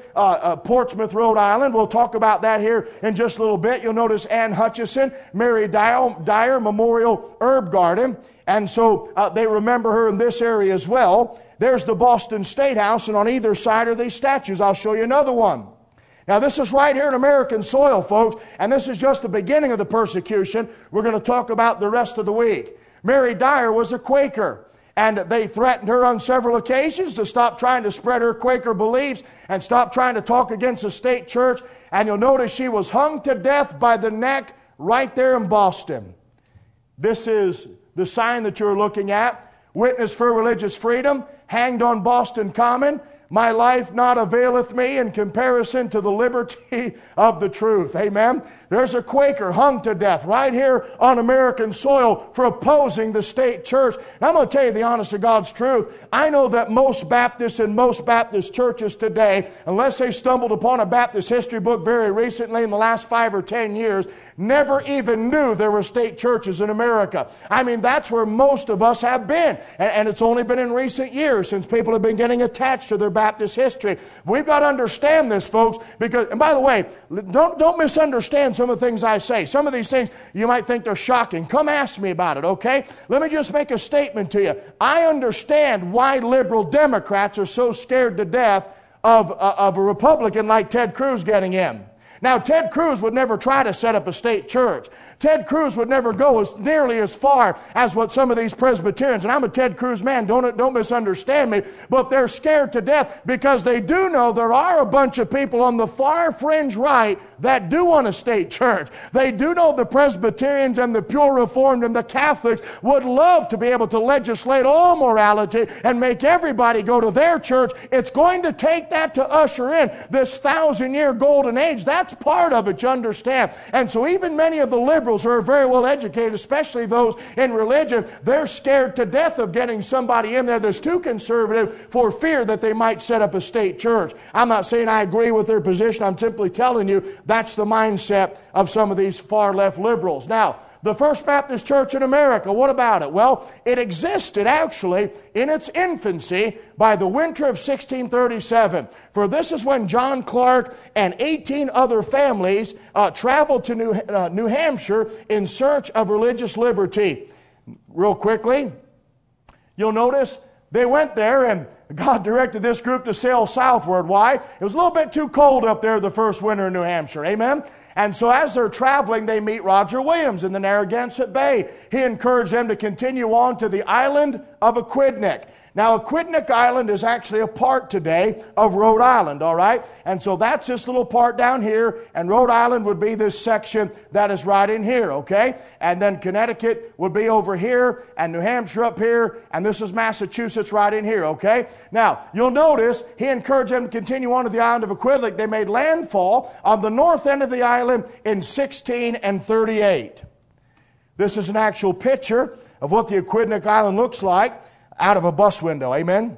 Rhode Island. We'll talk about that here in just a little bit. You'll notice Ann Hutchison, Mary Dyer Memorial Herb Garden. And so they remember her in this area as well. There's the Boston State House, and on either side are these statues. I'll show you another one. Now, this is right here in American soil, folks, and this is just the beginning of the persecution. We're going to talk about the rest of the week. Mary Dyer was a Quaker. And they threatened her on several occasions to stop trying to spread her Quaker beliefs and stop trying to talk against the state church. And you'll notice she was hung to death by the neck right there in Boston. This is the sign that you're looking at. Witness for religious freedom, hanged on Boston Common. My life not availeth me in comparison to the liberty of the truth. Amen. There's a Quaker hung to death right here on American soil for opposing the state church. And I'm going to tell you the honest to God's truth. I know that most Baptists and most Baptist churches today, unless they stumbled upon a Baptist history book very recently in the last 5 or 10 years, never even knew there were state churches in America. I mean, that's where most of us have been. And it's only been in recent years since people have been getting attached to their Baptist history. We've got to understand this, folks, because, and by the way, don't misunderstand some of the things I say. Some of these things you might think they're shocking. Come ask me about it, okay? Let me just make a statement to you. I understand why liberal Democrats are so scared to death of a Republican like Ted Cruz getting in. Now, Ted Cruz would never try to set up a state church. Ted Cruz would never go nearly as far as what some of these Presbyterians, and I'm a Ted Cruz man, don't misunderstand me, but they're scared to death because they do know there are a bunch of people on the far fringe right that do want a state church. They do know the Presbyterians and the pure Reformed and the Catholics would love to be able to legislate all morality and make everybody go to their church. It's going to take that to usher in this 1,000-year golden age. That's That's part of it, you understand. And so even many of the liberals who are very well educated, especially those in religion, they're scared to death of getting somebody in there that's too conservative for fear that they might set up a state church. I'm not saying I agree with their position. I'm simply telling you that's the mindset of some of these far left liberals. Now, the First Baptist Church in America, what about it? Well, it existed actually in its infancy by the winter of 1637. For this is when John Clark and 18 other families traveled to New Hampshire in search of religious liberty. Real quickly, you'll notice they went there and God directed this group to sail southward. Why? It was a little bit too cold up there the first winter in New Hampshire. Amen? And so as they're traveling, they meet Roger Williams in the Narragansett Bay. He encouraged them to continue on to the island of Aquidneck. Now, Aquidneck Island is actually a part today of Rhode Island, all right? And so that's this little part down here, and Rhode Island would be this section that is right in here, okay? And then Connecticut would be over here, and New Hampshire up here, and this is Massachusetts right in here, okay? Now, you'll notice he encouraged them to continue on to the island of Aquidneck. They made landfall on the north end of the island in 1638. This is an actual picture of what the Aquidneck Island looks like out of a bus window. Amen?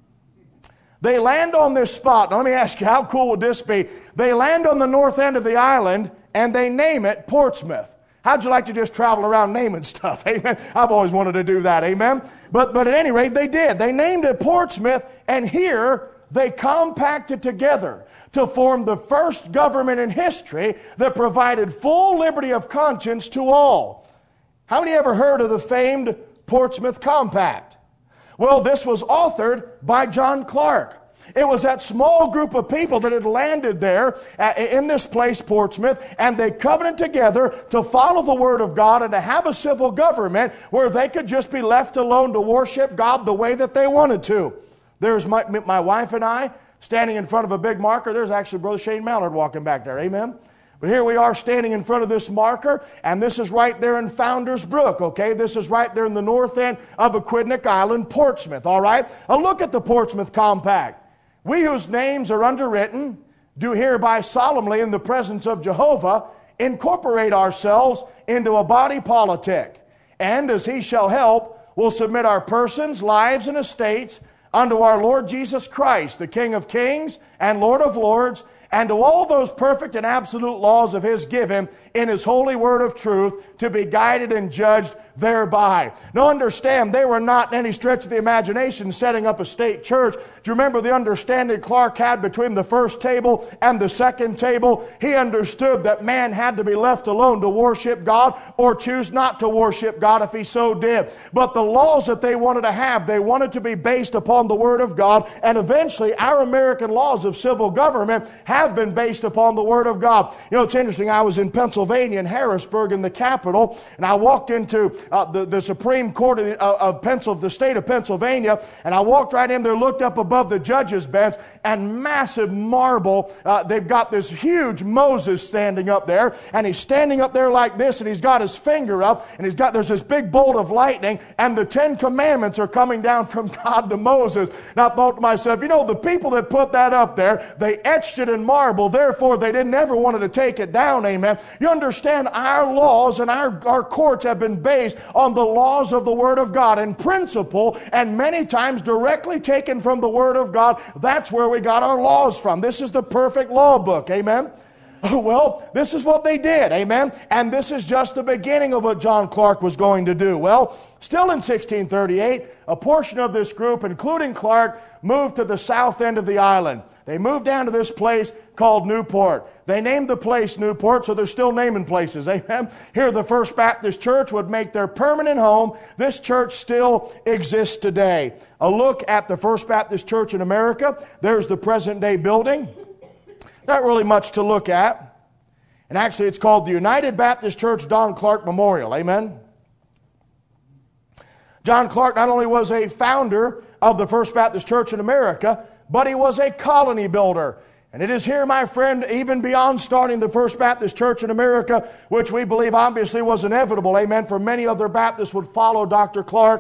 They land on this spot. Now, let me ask you, how cool would this be? They land on the north end of the island, and they name it Portsmouth. How'd you like to just travel around naming stuff? Amen? I've always wanted to do that. Amen? But at any rate, they did. They named it Portsmouth, and here they compacted together to form the first government in history that provided full liberty of conscience to all. How many ever heard of the famed Portsmouth Compact? Well, this was authored by John Clark. It was that small group of people that had landed there in this place, Portsmouth, and they covenanted together to follow the Word of God and to have a civil government where they could just be left alone to worship God the way that they wanted to. There's my wife and I standing in front of a big marker. There's actually Brother Shane Mallard walking back there. Amen? But here we are standing in front of this marker, and this is right there in Founder's Brook, okay? This is right there in the north end of Aquidneck Island, Portsmouth, all right? A look at the Portsmouth Compact. We whose names are underwritten do hereby solemnly in the presence of Jehovah incorporate ourselves into a body politic, and as he shall help, will submit our persons, lives, and estates unto our Lord Jesus Christ, the King of kings and Lord of lords, and to all those perfect and absolute laws of his giving in his holy word of truth, to be guided and judged thereby. Now understand, they were not in any stretch of the imagination setting up a state church. Do you remember the understanding Clark had between the first table and the second table? He understood that man had to be left alone to worship God or choose not to worship God if he so did. But the laws that they wanted to have, they wanted to be based upon the Word of God, and eventually our American laws of civil government have been based upon the Word of God. You know, it's interesting, I was in Pennsylvania, in Harrisburg, in the capital, and I walked into the Supreme Court of the state of Pennsylvania, and I walked right in there, looked up above the judge's bench, and massive marble, they've got this huge Moses standing up there, and he's standing up there like this, and he's got his finger up, and there's this big bolt of lightning, and the 10 Commandments are coming down from God to Moses. And I thought to myself, you know, the people that put that up there, they etched it in marble, therefore they didn't ever wanted to take it down, amen. You understand, our laws and our courts have been based on the laws of the Word of God in principle, and many times directly taken from the Word of God. That's where we got our laws from. This is the perfect law book, amen. Well, this is what they did, amen. And this is just the beginning of what John Clark was going to do. Well, still in 1638, a portion of this group, including Clark, moved to the south end of the island. They moved down to this place called Newport. They named the place Newport, so they're still naming places, amen. Here the First Baptist Church would make their permanent home. This church still exists today. A look at the First Baptist Church in America. There's the present day building. Not really much to look at. And actually it's called the United Baptist Church Don Clark Memorial, amen. John Clark not only was a founder of the First Baptist Church in America, but he was a colony builder. And it is here, my friend, even beyond starting the First Baptist Church in America, which we believe obviously was inevitable, amen, for many other Baptists would follow Dr. Clark.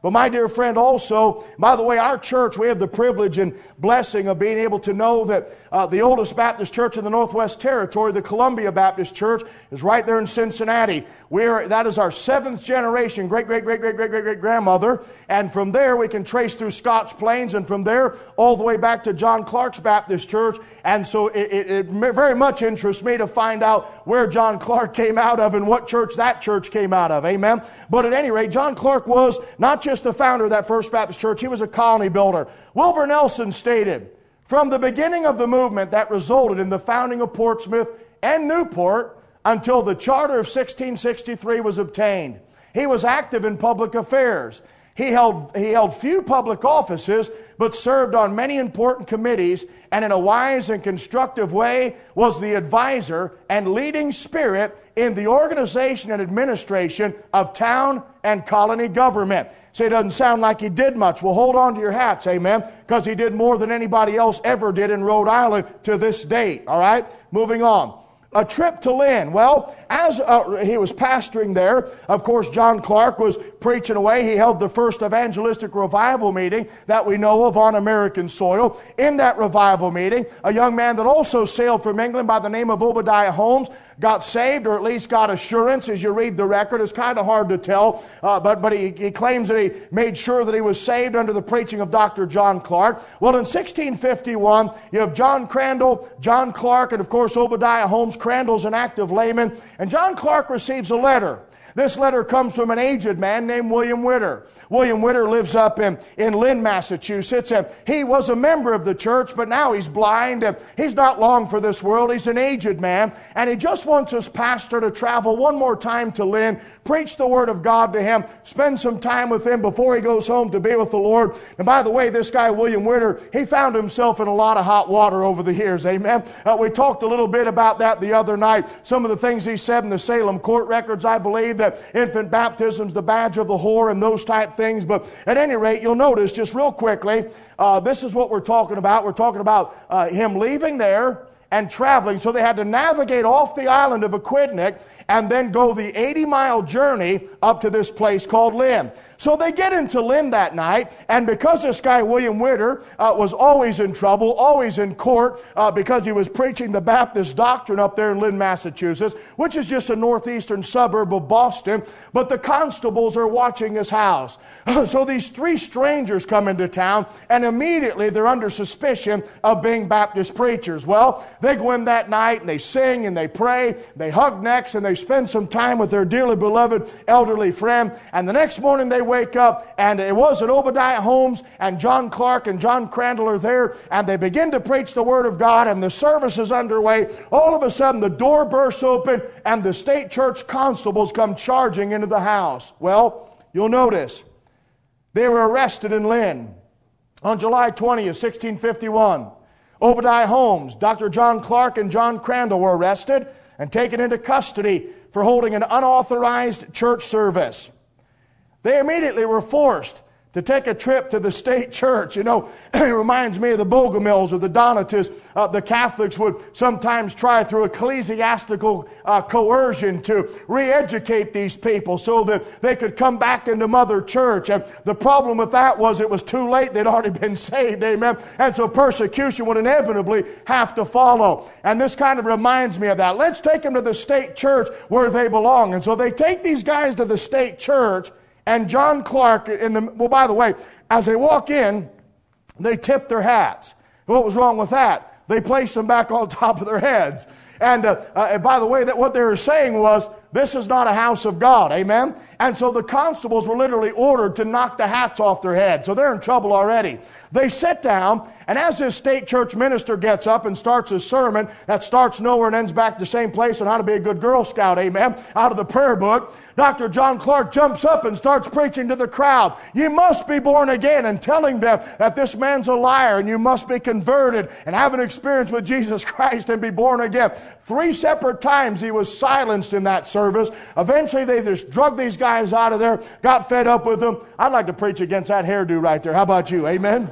But my dear friend, also, by the way, our church, we have the privilege and blessing of being able to know that the oldest Baptist church in the Northwest Territory, the Columbia Baptist Church, is right there in Cincinnati. That is our 7th generation, great-great-great-great-great-great-grandmother. And from there, we can trace through Scotch Plains, and from there, all the way back to John Clark's Baptist Church. And so it very much interests me to find out where John Clark came out of and what church that church came out of. Amen? But at any rate, John Clark was not just the founder of that First Baptist Church, he was a colony builder. Wilbur Nelson stated, from the beginning of the movement that resulted in the founding of Portsmouth and Newport until the charter of 1663 was obtained, he was active in public affairs. He held few public offices, but served on many important committees, and in a wise and constructive way was the advisor and leading spirit in the organization and administration of town and colony government. Say, it doesn't sound like he did much. Well, hold on to your hats, amen, because he did more than anybody else ever did in Rhode Island to this date, all right? Moving on. A trip to Lynn. Well, as he was pastoring there, of course, John Clark was preaching away. He held the first evangelistic revival meeting that we know of on American soil. In that revival meeting, a young man that also sailed from England by the name of Obadiah Holmes got saved, or at least got assurance. As you read the record, it's kind of hard to tell, but he claims that he made sure that he was saved under the preaching of Dr. John Clark. Well, in 1651, you have John Crandall, John Clark, and of course Obadiah Holmes. Crandall's an active layman, and John Clark receives a letter. This letter comes from an aged man named William Witter. William Witter lives up in Lynn, Massachusetts, and he was a member of the church, but now he's blind, and he's not long for this world. He's an aged man, and he just wants his pastor to travel one more time to Lynn, preach the Word of God to him, spend some time with him before he goes home to be with the Lord. And by the way, this guy, William Witter, he found himself in a lot of hot water over the years, amen? We talked a little bit about that the other night. Some of the things he said in the Salem court records, I believe, that infant baptism's the badge of the whore and those type things. But at any rate, you'll notice just real quickly, this is what we're talking about. We're talking about him leaving there and traveling. So they had to navigate off the island of Aquidneck and then go the 80-mile journey up to this place called Lynn. So they get into Lynn that night, and because this guy, William Witter, was always in trouble, always in court, because he was preaching the Baptist doctrine up there in Lynn, Massachusetts, which is just a northeastern suburb of Boston, but the constables are watching his house. So these 3 strangers come into town, and immediately they're under suspicion of being Baptist preachers. Well, they go in that night, and they sing, and they pray, they hug necks, and they spend some time with their dearly beloved elderly friend, and the next morning they wake up, and it was Obadiah Holmes and John Clark and John Crandall are there, and they begin to preach the Word of God, and the service is underway. All of a sudden, the door bursts open, and the state church constables come charging into the house. Well, you'll notice, they were arrested in Lynn on July 20th, 1651. Obadiah Holmes, Dr. John Clark, and John Crandall were arrested and taken into custody for holding an unauthorized church service. They immediately were forced to take a trip to the state church. You know, it reminds me of the Bogomils or the Donatists. The Catholics would sometimes try through ecclesiastical coercion to re-educate these people so that they could come back into Mother Church. And the problem with that was it was too late. They'd already been saved, amen? And so persecution would inevitably have to follow. And this kind of reminds me of that. Let's take them to the state church where they belong. And so they take these guys to the state church, and John Clark, well, by the way, as they walk in, they tip their hats. What was wrong with that? They placed them back on top of their heads. And by the way, that what they were saying was, this is not a house of God, amen? And so the constables were literally ordered to knock the hats off their heads. So they're in trouble already. They sit down, and as this state church minister gets up and starts his sermon that starts nowhere and ends back the same place on how to be a good Girl Scout, amen, out of the prayer book, Dr. John Clark jumps up and starts preaching to the crowd. You must be born again, and telling them that this man's a liar and you must be converted and have an experience with Jesus Christ and be born again. 3 separate times he was silenced in that service. Eventually they just drug these guys out of there, got fed up with them. I'd like to preach against that hairdo right there. How about you? Amen?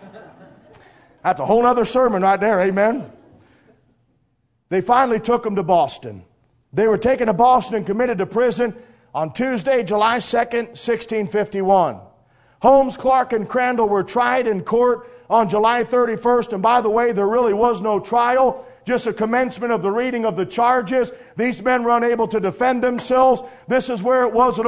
That's a whole other sermon right there. Amen? They finally took him to Boston. They were taken to Boston and committed to prison on Tuesday, July 2nd, 1651. Holmes, Clark, and Crandall were tried in court on July 31st. And by the way, there really was no trial, just a commencement of the reading of the charges. These men were unable to defend themselves. This is where it was that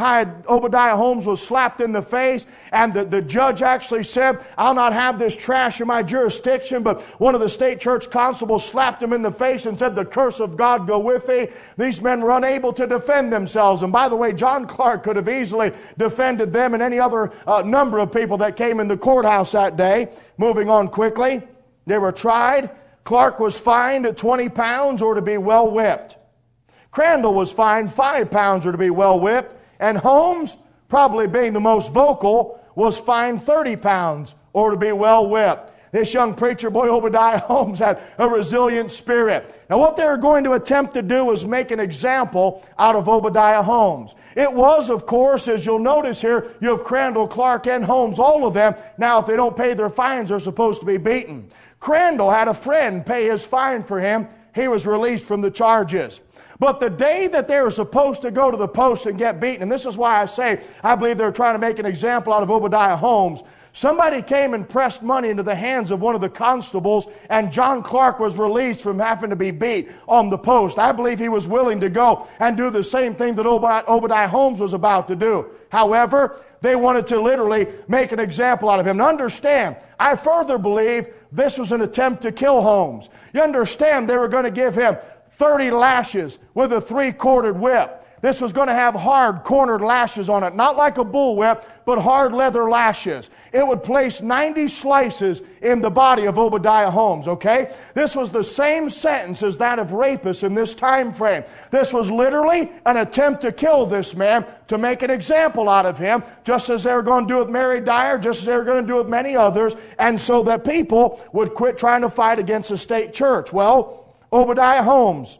Obadiah Holmes was slapped in the face, and the judge actually said, "I'll not have this trash in my jurisdiction." But one of the state church constables slapped him in the face and said, "The curse of God go with thee." These men were unable to defend themselves. And by the way, John Clark could have easily defended them and any other number of people that came in the courthouse that day. Moving on quickly, they were tried. Clark was fined at 20 pounds or to be well whipped. Crandall was fined 5 pounds or to be well whipped. And Holmes, probably being the most vocal, was fined 30 pounds or to be well whipped. This young preacher boy, Obadiah Holmes, had a resilient spirit. Now what they were going to attempt to do was make an example out of Obadiah Holmes. It was, of course, as you'll notice here, you have Crandall, Clark, and Holmes, all of them. Now if they don't pay their fines, they're supposed to be beaten. Crandall had a friend pay his fine for him. He was released from the charges. But the day that they were supposed to go to the post and get beaten, and this is why I say I believe they're trying to make an example out of Obadiah Holmes, somebody came and pressed money into the hands of one of the constables, and John Clark was released from having to be beat on the post. I believe he was willing to go and do the same thing that Obadiah Holmes was about to do. However, they wanted to literally make an example out of him. Now understand, I further believe this was an attempt to kill Holmes. You understand, they were going to give him 30 lashes with a 3-quartered whip. This was going to have hard cornered lashes on it, not like a bullwhip, but hard leather lashes. It would place 90 slices in the body of Obadiah Holmes, okay? This was the same sentence as that of rapists in this time frame. This was literally an attempt to kill this man, to make an example out of him, just as they were going to do with Mary Dyer, just as they were going to do with many others, and so that people would quit trying to fight against the state church. Well, Obadiah Holmes,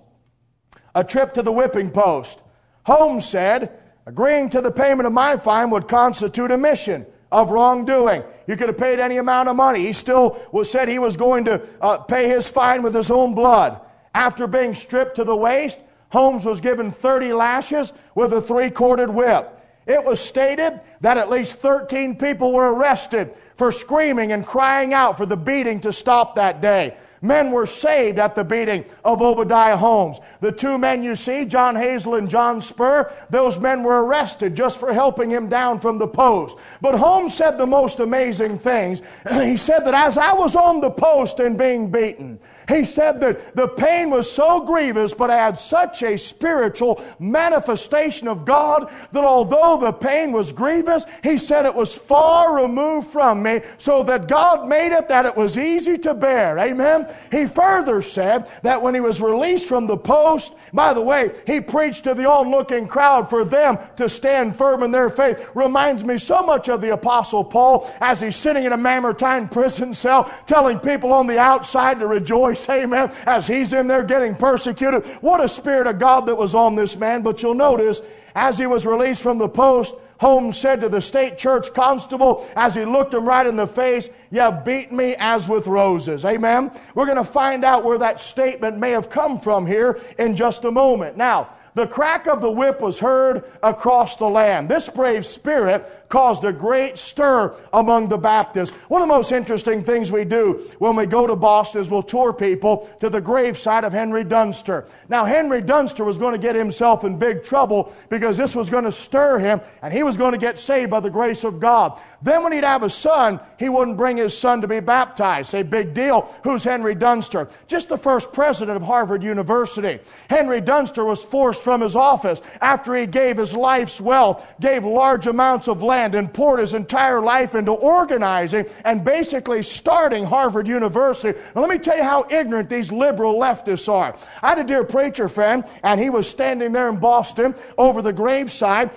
a trip to the whipping post. Holmes said, agreeing to the payment of my fine would constitute a mission of wrongdoing. You could have paid any amount of money. He still said he was going to pay his fine with his own blood. After being stripped to the waist, Holmes was given 30 lashes with a 3-quartered whip. It was stated that at least 13 people were arrested for screaming and crying out for the beating to stop that day. Men were saved at the beating of Obadiah Holmes. The 2 men you see, John Hazel and John Spur, those men were arrested just for helping him down from the post. But Holmes said the most amazing things. He said that as I was on the post and being beaten, he said that the pain was so grievous, but I had such a spiritual manifestation of God that although the pain was grievous, he said it was far removed from me, so that God made it that it was easy to bear. Amen? He further said that when he was released from the post, by the way, he preached to the onlooking crowd for them to stand firm in their faith. Reminds me so much of the Apostle Paul as he's sitting in a Mamertine prison cell telling people on the outside to rejoice, amen, as he's in there getting persecuted. What a Spirit of God that was on this man. But you'll notice, as he was released from the post, Holmes said to the state church constable as he looked him right in the face, "You beat me as with roses." Amen? We're going to find out where that statement may have come from here in just a moment. Now, the crack of the whip was heard across the land. This brave spirit caused a great stir among the Baptists. One of the most interesting things we do when we go to Boston is we'll tour people to the gravesite of Henry Dunster. Now, Henry Dunster was going to get himself in big trouble because this was going to stir him, and he was going to get saved by the grace of God. Then when he'd have a son, he wouldn't bring his son to be baptized. Say, big deal. Who's Henry Dunster? Just the first president of Harvard University. Henry Dunster was forced from his office after he gave his life's wealth, gave large amounts of land, and poured his entire life into organizing and basically starting Harvard University. Now let me tell you how ignorant these liberal leftists are. I had a dear preacher friend, and he was standing there in Boston over the graveside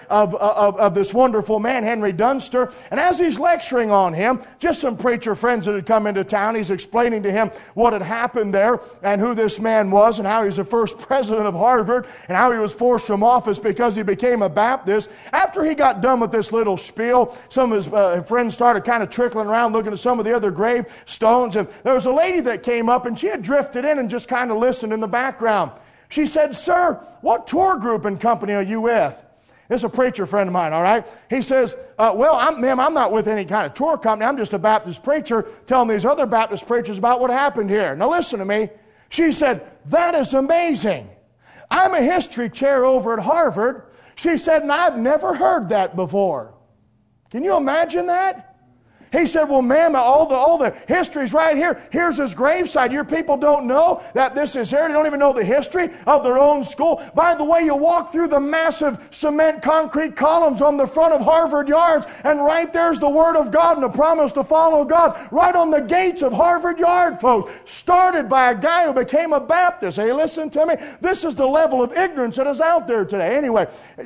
of this wonderful man, Henry Dunster, and as he's lecturing on him, just some preacher friends that had come into town, he's explaining to him what had happened there and who this man was and how he was the first president of Harvard and how he was forced from office because he became a Baptist. After he got done with this little spiel, some of his friends started kind of trickling around looking at some of the other gravestones, and there was a lady that came up and she had drifted in and just kind of listened in the background. She said, "Sir, what tour group and company are you with?" This is a preacher friend of mine, all right? He says, ma'am, I'm not with any kind of tour company. I'm just a Baptist preacher telling these other Baptist preachers about what happened here. Now listen to me. She said, that is amazing. I'm a history chair over at Harvard. She said, and I've never heard that before. Can you imagine that? He said, well, ma'am, all the history's right here. Here's his gravesite. Your people don't know that this is here. They don't even know the history of their own school. By the way, you walk through the massive cement concrete columns on the front of Harvard Yards, and right there's the Word of God and the promise to follow God right on the gates of Harvard Yard, folks. Started by a guy who became a Baptist. Hey, listen to me. This is the level of ignorance that is out there today. Anyway,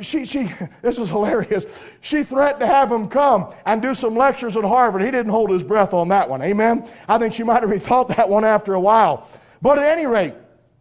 this is hilarious. She threatened to have him come and do some lectures at Harvard. He didn't hold his breath on that one. Amen? I think she might have rethought that one after a while. But at any rate,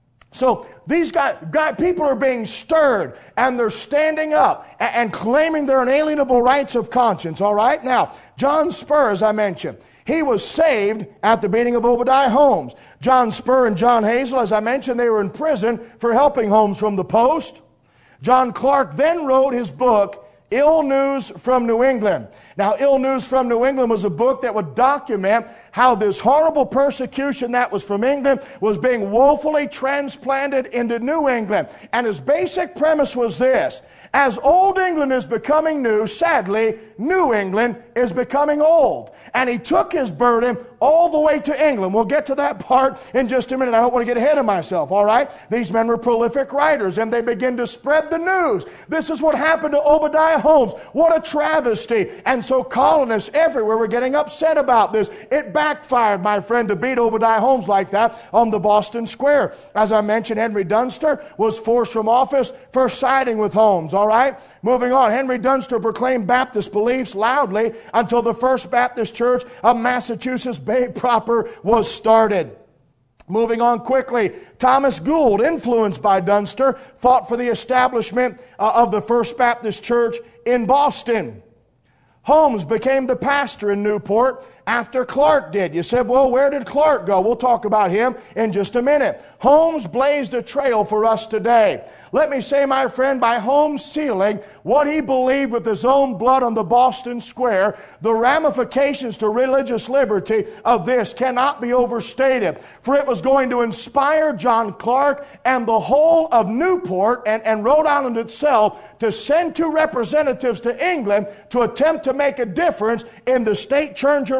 so these guys, people are being stirred, and they're standing up and claiming their inalienable rights of conscience. All right? Now, John Spur, as I mentioned, he was saved at the beating of Obadiah Holmes. John Spur and John Hazel, as I mentioned, they were in prison for helping Holmes from the post. John Clark then wrote his book, Ill News from New England. Now, Ill News from New England was a book that would document how this horrible persecution that was from England was being woefully transplanted into New England. And his basic premise was this: as Old England is becoming new, sadly, New England is becoming old. And he took his burden all the way to England. We'll get to that part in just a minute. I don't want to get ahead of myself, all right? These men were prolific writers, and they began to spread the news. This is what happened to Obadiah Holmes. What a travesty. And so colonists everywhere were getting upset about this. It backfired, my friend, to beat Obadiah Holmes like that on the Boston Square. As I mentioned, Henry Dunster was forced from office for siding with Holmes, all right? Moving on, Henry Dunster proclaimed Baptist beliefs loudly until the First Baptist Church of Massachusetts Bay proper was started. Moving on quickly, Thomas Gould, influenced by Dunster, fought for the establishment of the First Baptist Church in Boston. Holmes became the pastor in Newport after Clark did. You said, well, where did Clark go? We'll talk about him in just a minute. Holmes blazed a trail for us today. Let me say, my friend, by Holmes sealing what he believed with his own blood on the Boston Square, the ramifications to religious liberty of this cannot be overstated. For it was going to inspire John Clark and the whole of Newport and Rhode Island itself to send two representatives to England to attempt to make a difference in the state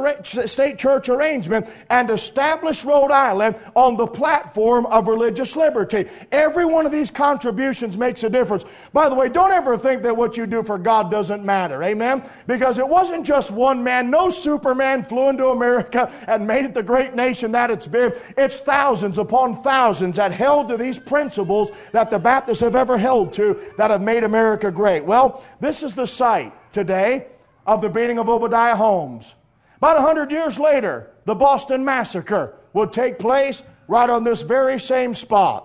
church arrangement and establish Rhode Island on the platform of religious liberty. Every one of these contributions makes a difference. By the way, don't ever think that what you do for God doesn't matter. Amen? Because it wasn't just one man. No Superman flew into America and made it the great nation that it's been. It's thousands upon thousands that held to these principles that the Baptists have ever held to that have made America great. Well, this is the site today of the beating of Obadiah Holmes. About 100 years later, the Boston Massacre would take place right on this very same spot.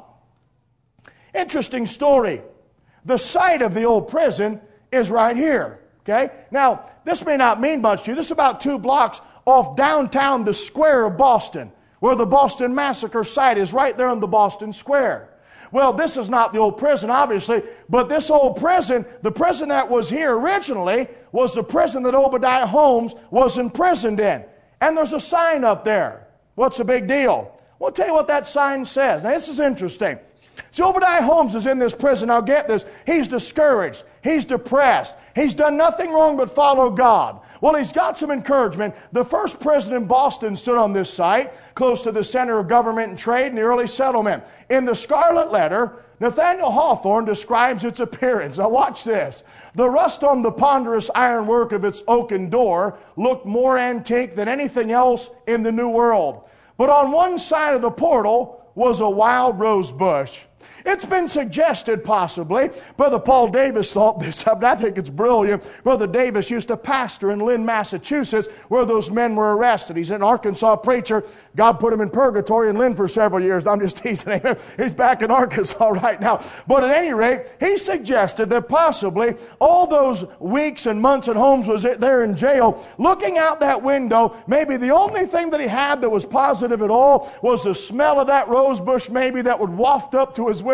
Interesting story. The site of the old prison is right here. Okay? Now, this may not mean much to you. This is about 2 blocks off downtown the square of Boston, where the Boston Massacre site is right there on the Boston Square. Well, this is not the old prison, obviously, but this old prison, the prison that was here originally, was the prison that Obadiah Holmes was imprisoned in. And there's a sign up there. What's the big deal? Well, I'll tell you what that sign says. Now, this is interesting. See, Obadiah Holmes is in this prison. Now get this. He's discouraged. He's depressed. He's done nothing wrong but follow God. Well, he's got some encouragement. The first prison in Boston stood on this site, close to the center of government and trade in the early settlement. In the Scarlet Letter, Nathaniel Hawthorne describes its appearance. Now watch this. The rust on the ponderous ironwork of its oaken door looked more antique than anything else in the New World. But on one side of the portal was a wild rose bush. It's been suggested, possibly, Brother Paul Davis thought this up, and I think it's brilliant. Brother Davis used to pastor in Lynn, Massachusetts, where those men were arrested. He's an Arkansas preacher. God put him in purgatory in Lynn for several years. I'm just teasing him. He's back in Arkansas right now. But at any rate, he suggested that possibly all those weeks and months that Holmes was there in jail, looking out that window, maybe the only thing that he had that was positive at all was the smell of that rose bush maybe that would waft up to his window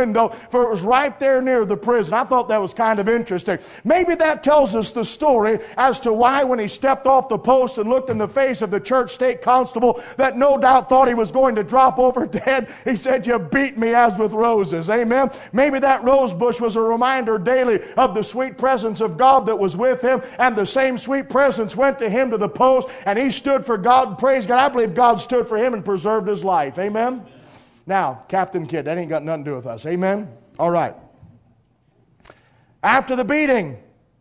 window, for it was right there near the prison. I thought that was kind of interesting. Maybe that tells us the story as to why when he stepped off the post and looked in the face of the church state constable that no doubt thought he was going to drop over dead, he said, "You beat me as with roses." Amen. Maybe that rose bush was a reminder daily of the sweet presence of God that was with him, and the same sweet presence went to him to the post, and he stood for God, and praise God. I believe God stood for him and preserved his life. Amen. Now, Captain Kidd, that ain't got nothing to do with us. Amen. All right. After the beating,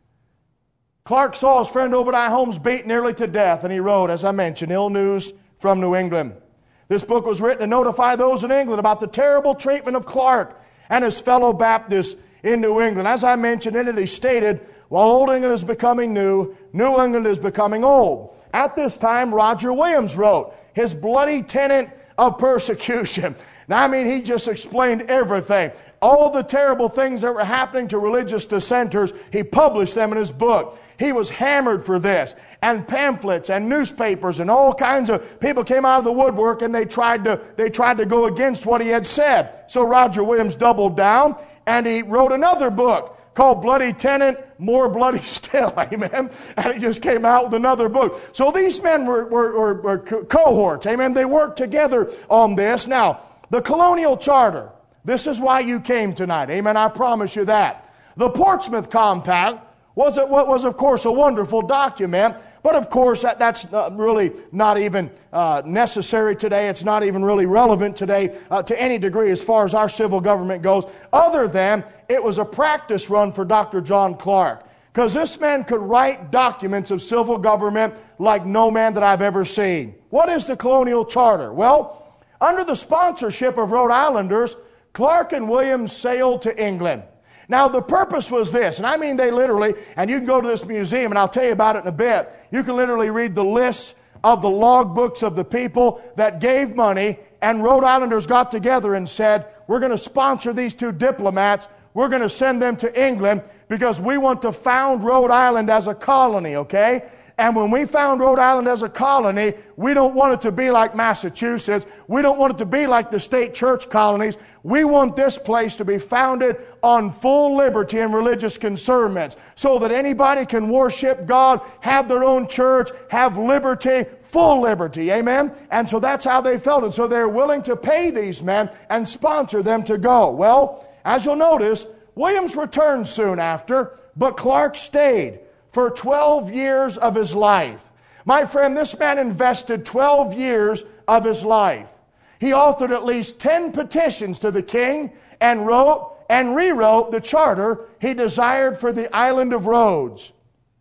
Clark saw his friend Obadiah Holmes beat nearly to death, and he wrote, as I mentioned, Ill News from New England. This book was written to notify those in England about the terrible treatment of Clark and his fellow Baptists in New England. As I mentioned in it, he stated, while Old England is becoming new, New England is becoming old. At this time, Roger Williams wrote his bloody tenet of persecution. Now, I mean, he just explained everything. All the terrible things that were happening to religious dissenters, he published them in his book. He was hammered for this. And pamphlets and newspapers and all kinds of people came out of the woodwork, and they tried to go against what he had said. So Roger Williams doubled down, and he wrote another book called Bloody Tenet, More Bloody Still. Amen. And he just came out with another book. So these men were cohorts. Amen. They worked together on this. Now, the Colonial Charter. This is why you came tonight. Amen. I promise you that. The Portsmouth Compact was, of course, a wonderful document. But, of course, that's really not even necessary today. It's not even really relevant today to any degree as far as our civil government goes, other than it was a practice run for Dr. John Clark. Because this man could write documents of civil government like no man that I've ever seen. What is the Colonial Charter? Well, under the sponsorship of Rhode Islanders, Clark and Williams sailed to England. Now, the purpose was this, and I mean they literally, and you can go to this museum, and I'll tell you about it in a bit. You can literally read the lists of the logbooks of the people that gave money, and Rhode Islanders got together and said, we're going to sponsor these two diplomats. We're going to send them to England because we want to found Rhode Island as a colony, okay? And when we found Rhode Island as a colony, we don't want it to be like Massachusetts. We don't want it to be like the state church colonies. We want this place to be founded on full liberty and religious concernments so that anybody can worship God, have their own church, have liberty, full liberty. Amen? And so that's how they felt. And so they're willing to pay these men and sponsor them to go. Well, as you'll notice, Williams returned soon after, but Clark stayed for 12 years of his life. My friend, this man invested 12 years of his life. He authored at least 10 petitions to the king and wrote and rewrote the charter he desired for the island of Rhodes.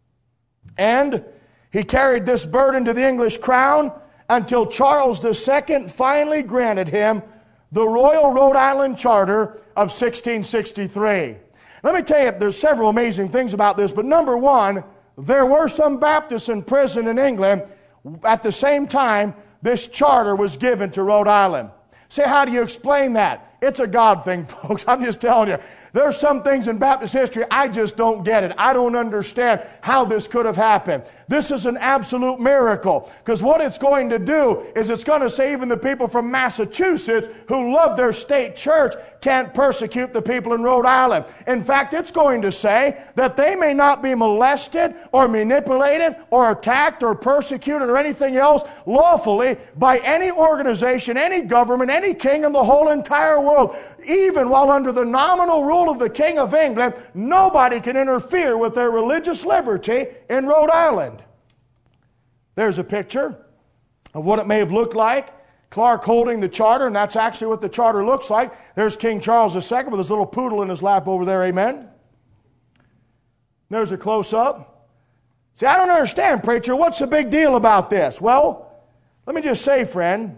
And he carried this burden to the English crown until Charles II finally granted him the Royal Rhode Island Charter of 1663. Let me tell you, there's several amazing things about this, but number one, there were some Baptists in prison in England at the same time this charter was given to Rhode Island. Say, how do you explain that? It's a God thing, folks. I'm just telling you. There's some things in Baptist history I just don't get it. I don't understand how this could have happened. This is an absolute miracle, because what it's going to do is it's going to say even the people from Massachusetts who love their state church can't persecute the people in Rhode Island. In fact, it's going to say that they may not be molested or manipulated or attacked or persecuted or anything else lawfully by any organization, any government, any king in the whole entire world. Even while under the nominal rule of the King of England, nobody can interfere with their religious liberty in Rhode Island. There's a picture of what it may have looked like. Clark holding the charter, and that's actually what the charter looks like. There's King Charles II with his little poodle in his lap over there, amen? There's a close-up. See, I don't understand, preacher. What's the big deal about this? Well, let me just say, friend,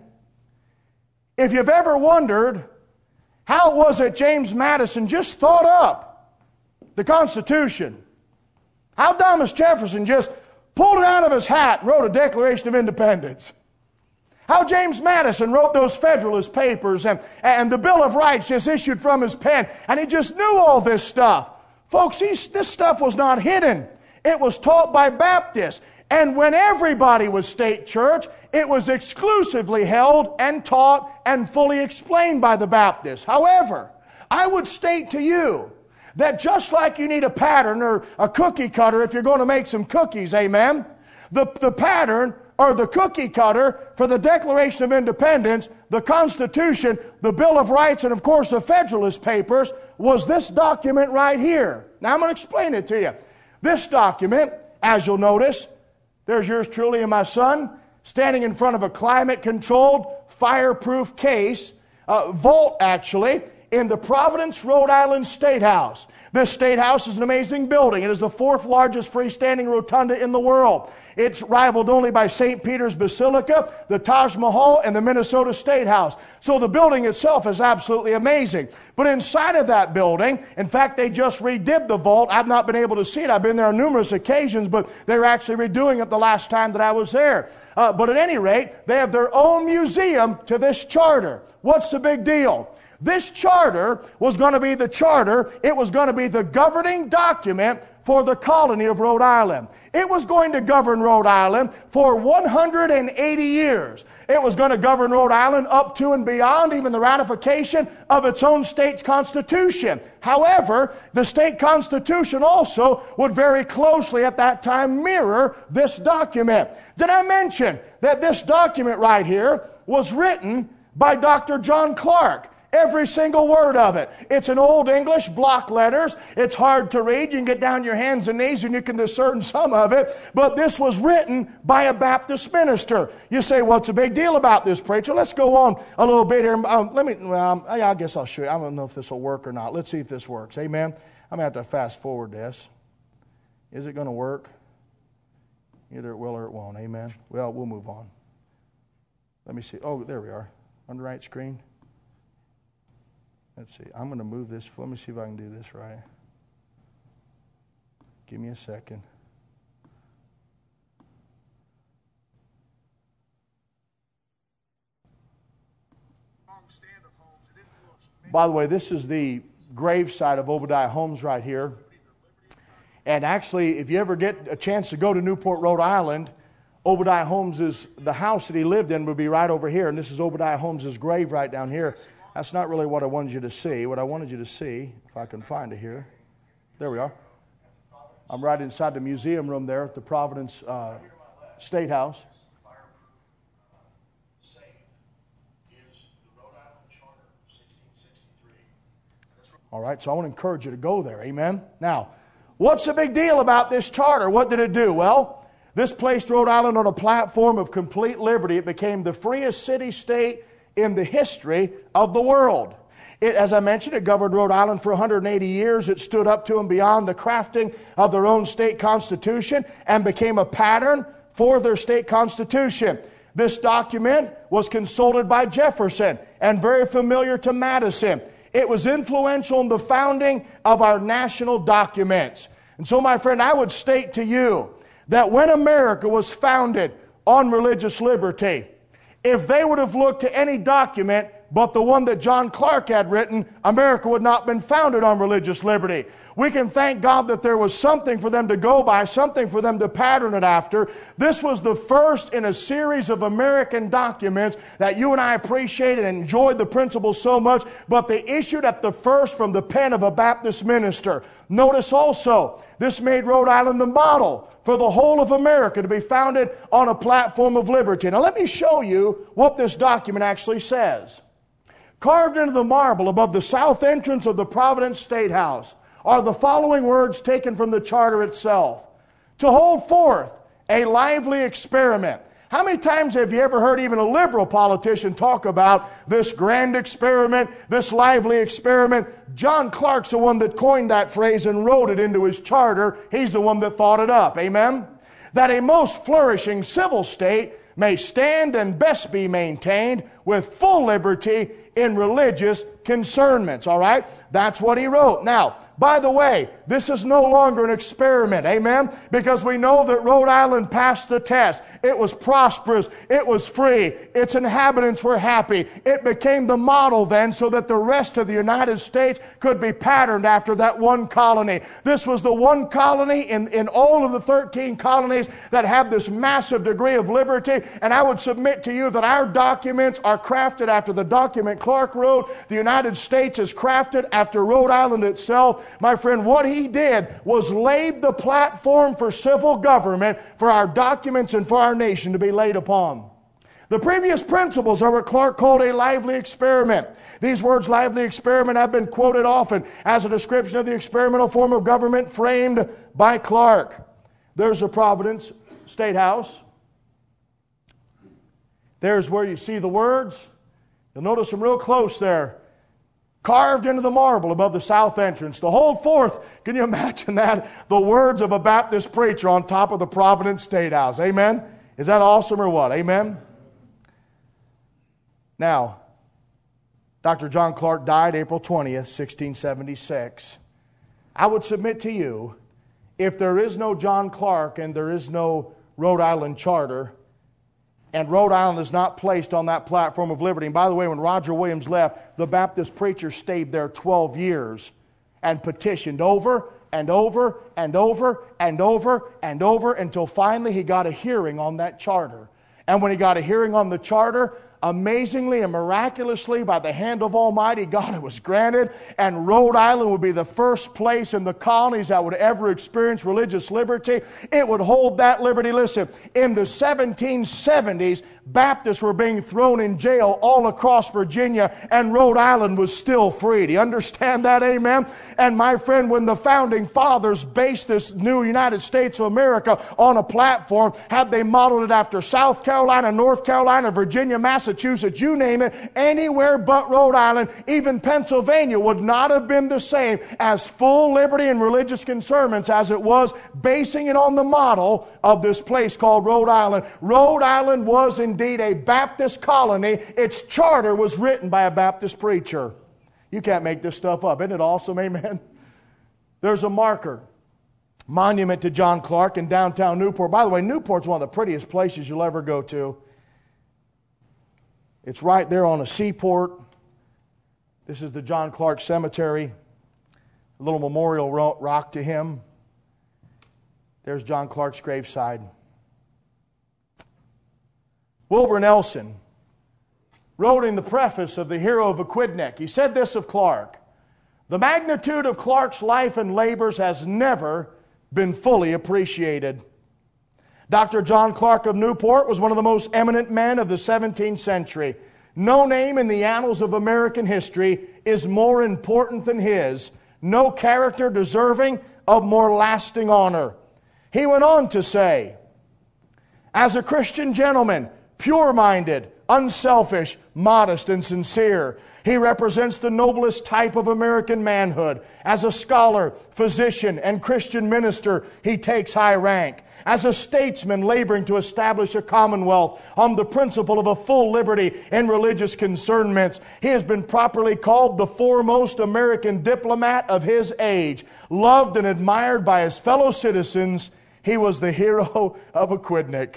if you've ever wondered how it was that James Madison just thought up the Constitution, how Thomas Jefferson just pulled it out of his hat and wrote a Declaration of Independence, how James Madison wrote those Federalist Papers and the Bill of Rights just issued from his pen, and he just knew all this stuff. Folks, this stuff was not hidden. It was taught by Baptists. And when everybody was state church, it was exclusively held and taught and fully explained by the Baptists. However, I would state to you that just like you need a pattern or a cookie cutter if you're going to make some cookies, amen, the pattern or the cookie cutter for the Declaration of Independence, the Constitution, the Bill of Rights, and of course the Federalist Papers was this document right here. Now I'm going to explain it to you. This document, as you'll notice, there's yours truly and my son, standing in front of a climate-controlled, fireproof case, vault actually, in the Providence, Rhode Island State House. This State House is an amazing building. It is the 4th largest freestanding rotunda in the world. It's rivaled only by St. Peter's Basilica, the Taj Mahal, and the Minnesota State House. So the building itself is absolutely amazing. But inside of that building, in fact, they just redid the vault. I've not been able to see it. I've been there on numerous occasions, but they were actually redoing it the last time that I was there. But at any rate, they have their own museum to this charter. What's the big deal? This charter was going to be the charter. It was going to be the governing document for the colony of Rhode Island. It was going to govern Rhode Island for 180 years. It was going to govern Rhode Island up to and beyond even the ratification of its own state's constitution. However, the state constitution also would very closely at that time mirror this document. Did I mention that this document right here was written by Dr. John Clark? Every single word of it. It's in Old English, block letters. It's hard to read. You can get down your hands and knees and you can discern some of it. But this was written by a Baptist minister. You say, what's the big deal about this, preacher? Let's go on a little bit here. I guess I'll show you. I don't know if this will work or not. Let's see if this works. Amen. I'm going to have to fast forward this. Is it going to work? Either it will or it won't. Amen. Well, we'll move on. Let me see. Oh, there we are. On the right screen. Let's see. I'm going to move this. Let me see if I can do this right. Give me a second. By the way, this is the gravesite of Obadiah Holmes right here. And actually, if you ever get a chance to go to Newport, Rhode Island, Obadiah Holmes' the house that he lived in would be right over here. And this is Obadiah Holmes' grave right down here. That's not really what I wanted you to see. What I wanted you to see, if I can find it here. There we are. I'm right inside the museum room there at the Providence State House. All right, so I want to encourage you to go there. Amen? Now, what's the big deal about this charter? What did it do? Well, this placed Rhode Island on a platform of complete liberty. It became the freest city-state in the history of the world. It, as I mentioned, it governed Rhode Island for 180 years. It stood up to and beyond the crafting of their own state constitution and became a pattern for their state constitution. This document was consulted by Jefferson and very familiar to Madison. It was influential in the founding of our national documents. And so, my friend, I would state to you that when America was founded on religious liberty, if they would have looked to any document but the one that John Clark had written, America would not have been founded on religious liberty. We can thank God that there was something for them to go by, something for them to pattern it after. This was the first in a series of American documents that you and I appreciated and enjoyed the principles so much, but they issued at the first from the pen of a Baptist minister. Notice also, this made Rhode Island the model for the whole of America to be founded on a platform of liberty. Now let me show you what this document actually says. Carved into the marble above the south entrance of the Providence State House are the following words taken from the charter itself. To hold forth a lively experiment. How many times have you ever heard even a liberal politician talk about this grand experiment, this lively experiment? John Clark's the one that coined that phrase and wrote it into his charter. He's the one that thought it up. Amen? That a most flourishing civil state may stand and best be maintained with full liberty in religious concernments. All right? That's what he wrote. Now, by the way, this is no longer an experiment, amen? Because we know that Rhode Island passed the test. It was prosperous. It was free. Its inhabitants were happy. It became the model then so that the rest of the United States could be patterned after that one colony. This was the one colony in all of the 13 colonies that have this massive degree of liberty. And I would submit to you that our documents are crafted after the document Clark wrote. The United United States is crafted after Rhode Island itself, my friend, what he did was laid the platform for civil government for our documents and for our nation to be laid upon. The previous principles are what Clark called a lively experiment. These words, lively experiment, have been quoted often as a description of the experimental form of government framed by Clark. There's the Providence State House. There's where you see the words. You'll notice them real close there. Carved into the marble above the south entrance. To hold forth, can you imagine that? The words of a Baptist preacher on top of the Providence State House. Amen? Is that awesome or what? Amen? Now, Dr. John Clark died April 20th, 1676. I would submit to you, if there is no John Clark and there is no Rhode Island Charter, and Rhode Island is not placed on that platform of liberty. And by the way, when Roger Williams left, the Baptist preacher stayed there 12 years and petitioned over and over and over and over and over until finally he got a hearing on that charter. And when he got a hearing on the charter, amazingly and miraculously, by the hand of Almighty God, it was granted, and Rhode Island would be the first place in the colonies that would ever experience religious liberty. It would hold that liberty. Listen, in the 1770s, Baptists were being thrown in jail all across Virginia, and Rhode Island was still free. Do you understand that? Amen? And my friend, when the Founding Fathers based this new United States of America on a platform, had they modeled it after South Carolina, North Carolina, Virginia, Massachusetts, you name it, anywhere but Rhode Island, even Pennsylvania, would not have been the same as full liberty and religious concernments as it was, basing it on the model of this place called Rhode Island. Rhode Island was indeed a Baptist colony. Its charter was written by a Baptist preacher. You can't make this stuff up. Isn't it awesome? Amen? There's a marker, monument to John Clark in downtown Newport. By the way, Newport's one of the prettiest places you'll ever go to. It's right there on a seaport. This is the John Clark Cemetery. A little memorial rock to him. There's John Clark's graveside. Wilbur Nelson wrote in the preface of The Hero of Aquidneck, he said this of Clark: "The magnitude of Clark's life and labors has never been fully appreciated." Dr. John Clark of Newport was one of the most eminent men of the 17th century. No name in the annals of American history is more important than his. No character deserving of more lasting honor. He went on to say, as a Christian gentleman, pure-minded, unselfish, modest, and sincere, he represents the noblest type of American manhood. As a scholar, physician, and Christian minister, he takes high rank. As a statesman laboring to establish a commonwealth on the principle of a full liberty in religious concernments, he has been properly called the foremost American diplomat of his age. Loved and admired by his fellow citizens, he was the hero of Aquidneck.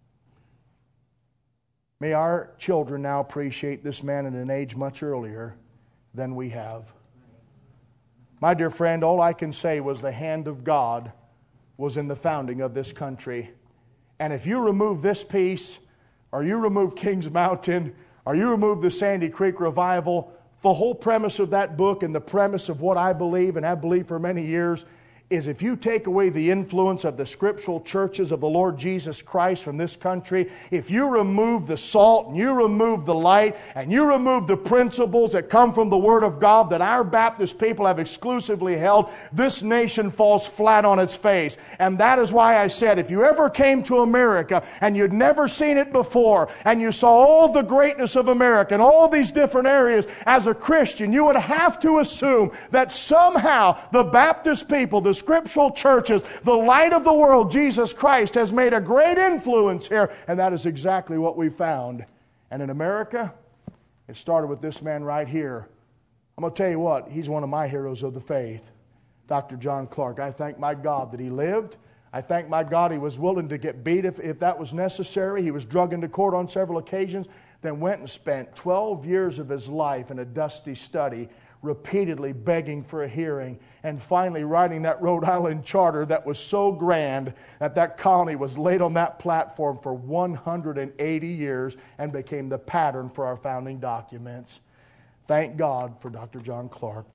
May our children now appreciate this man at an age much earlier than we have. My dear friend, all I can say was the hand of God was in the founding of this country. And if you remove this piece, or you remove Kings Mountain, or you remove the Sandy Creek Revival, the whole premise of that book and the premise of what I believe and have believed for many years is if you take away the influence of the scriptural churches of the Lord Jesus Christ from this country, if you remove the salt and you remove the light and you remove the principles that come from the Word of God that our Baptist people have exclusively held, this nation falls flat on its face. And that is why I said, if you ever came to America and you'd never seen it before and you saw all the greatness of America and all these different areas, as a Christian, you would have to assume that somehow the Baptist people, the scriptural churches, the light of the world, Jesus Christ, has made a great influence here. And that is exactly what we found. And in America, it started with this man right here. I'm going to tell you what, he's one of my heroes of the faith, Dr. John Clark. I thank my God that he lived. I thank my God he was willing to get beat if that was necessary. He was drugged into court on several occasions, then went and spent 12 years of his life in a dusty study, repeatedly begging for a hearing, and finally writing that Rhode Island Charter that was so grand that that colony was laid on that platform for 180 years and became the pattern for our founding documents. Thank God for Dr. John Clark.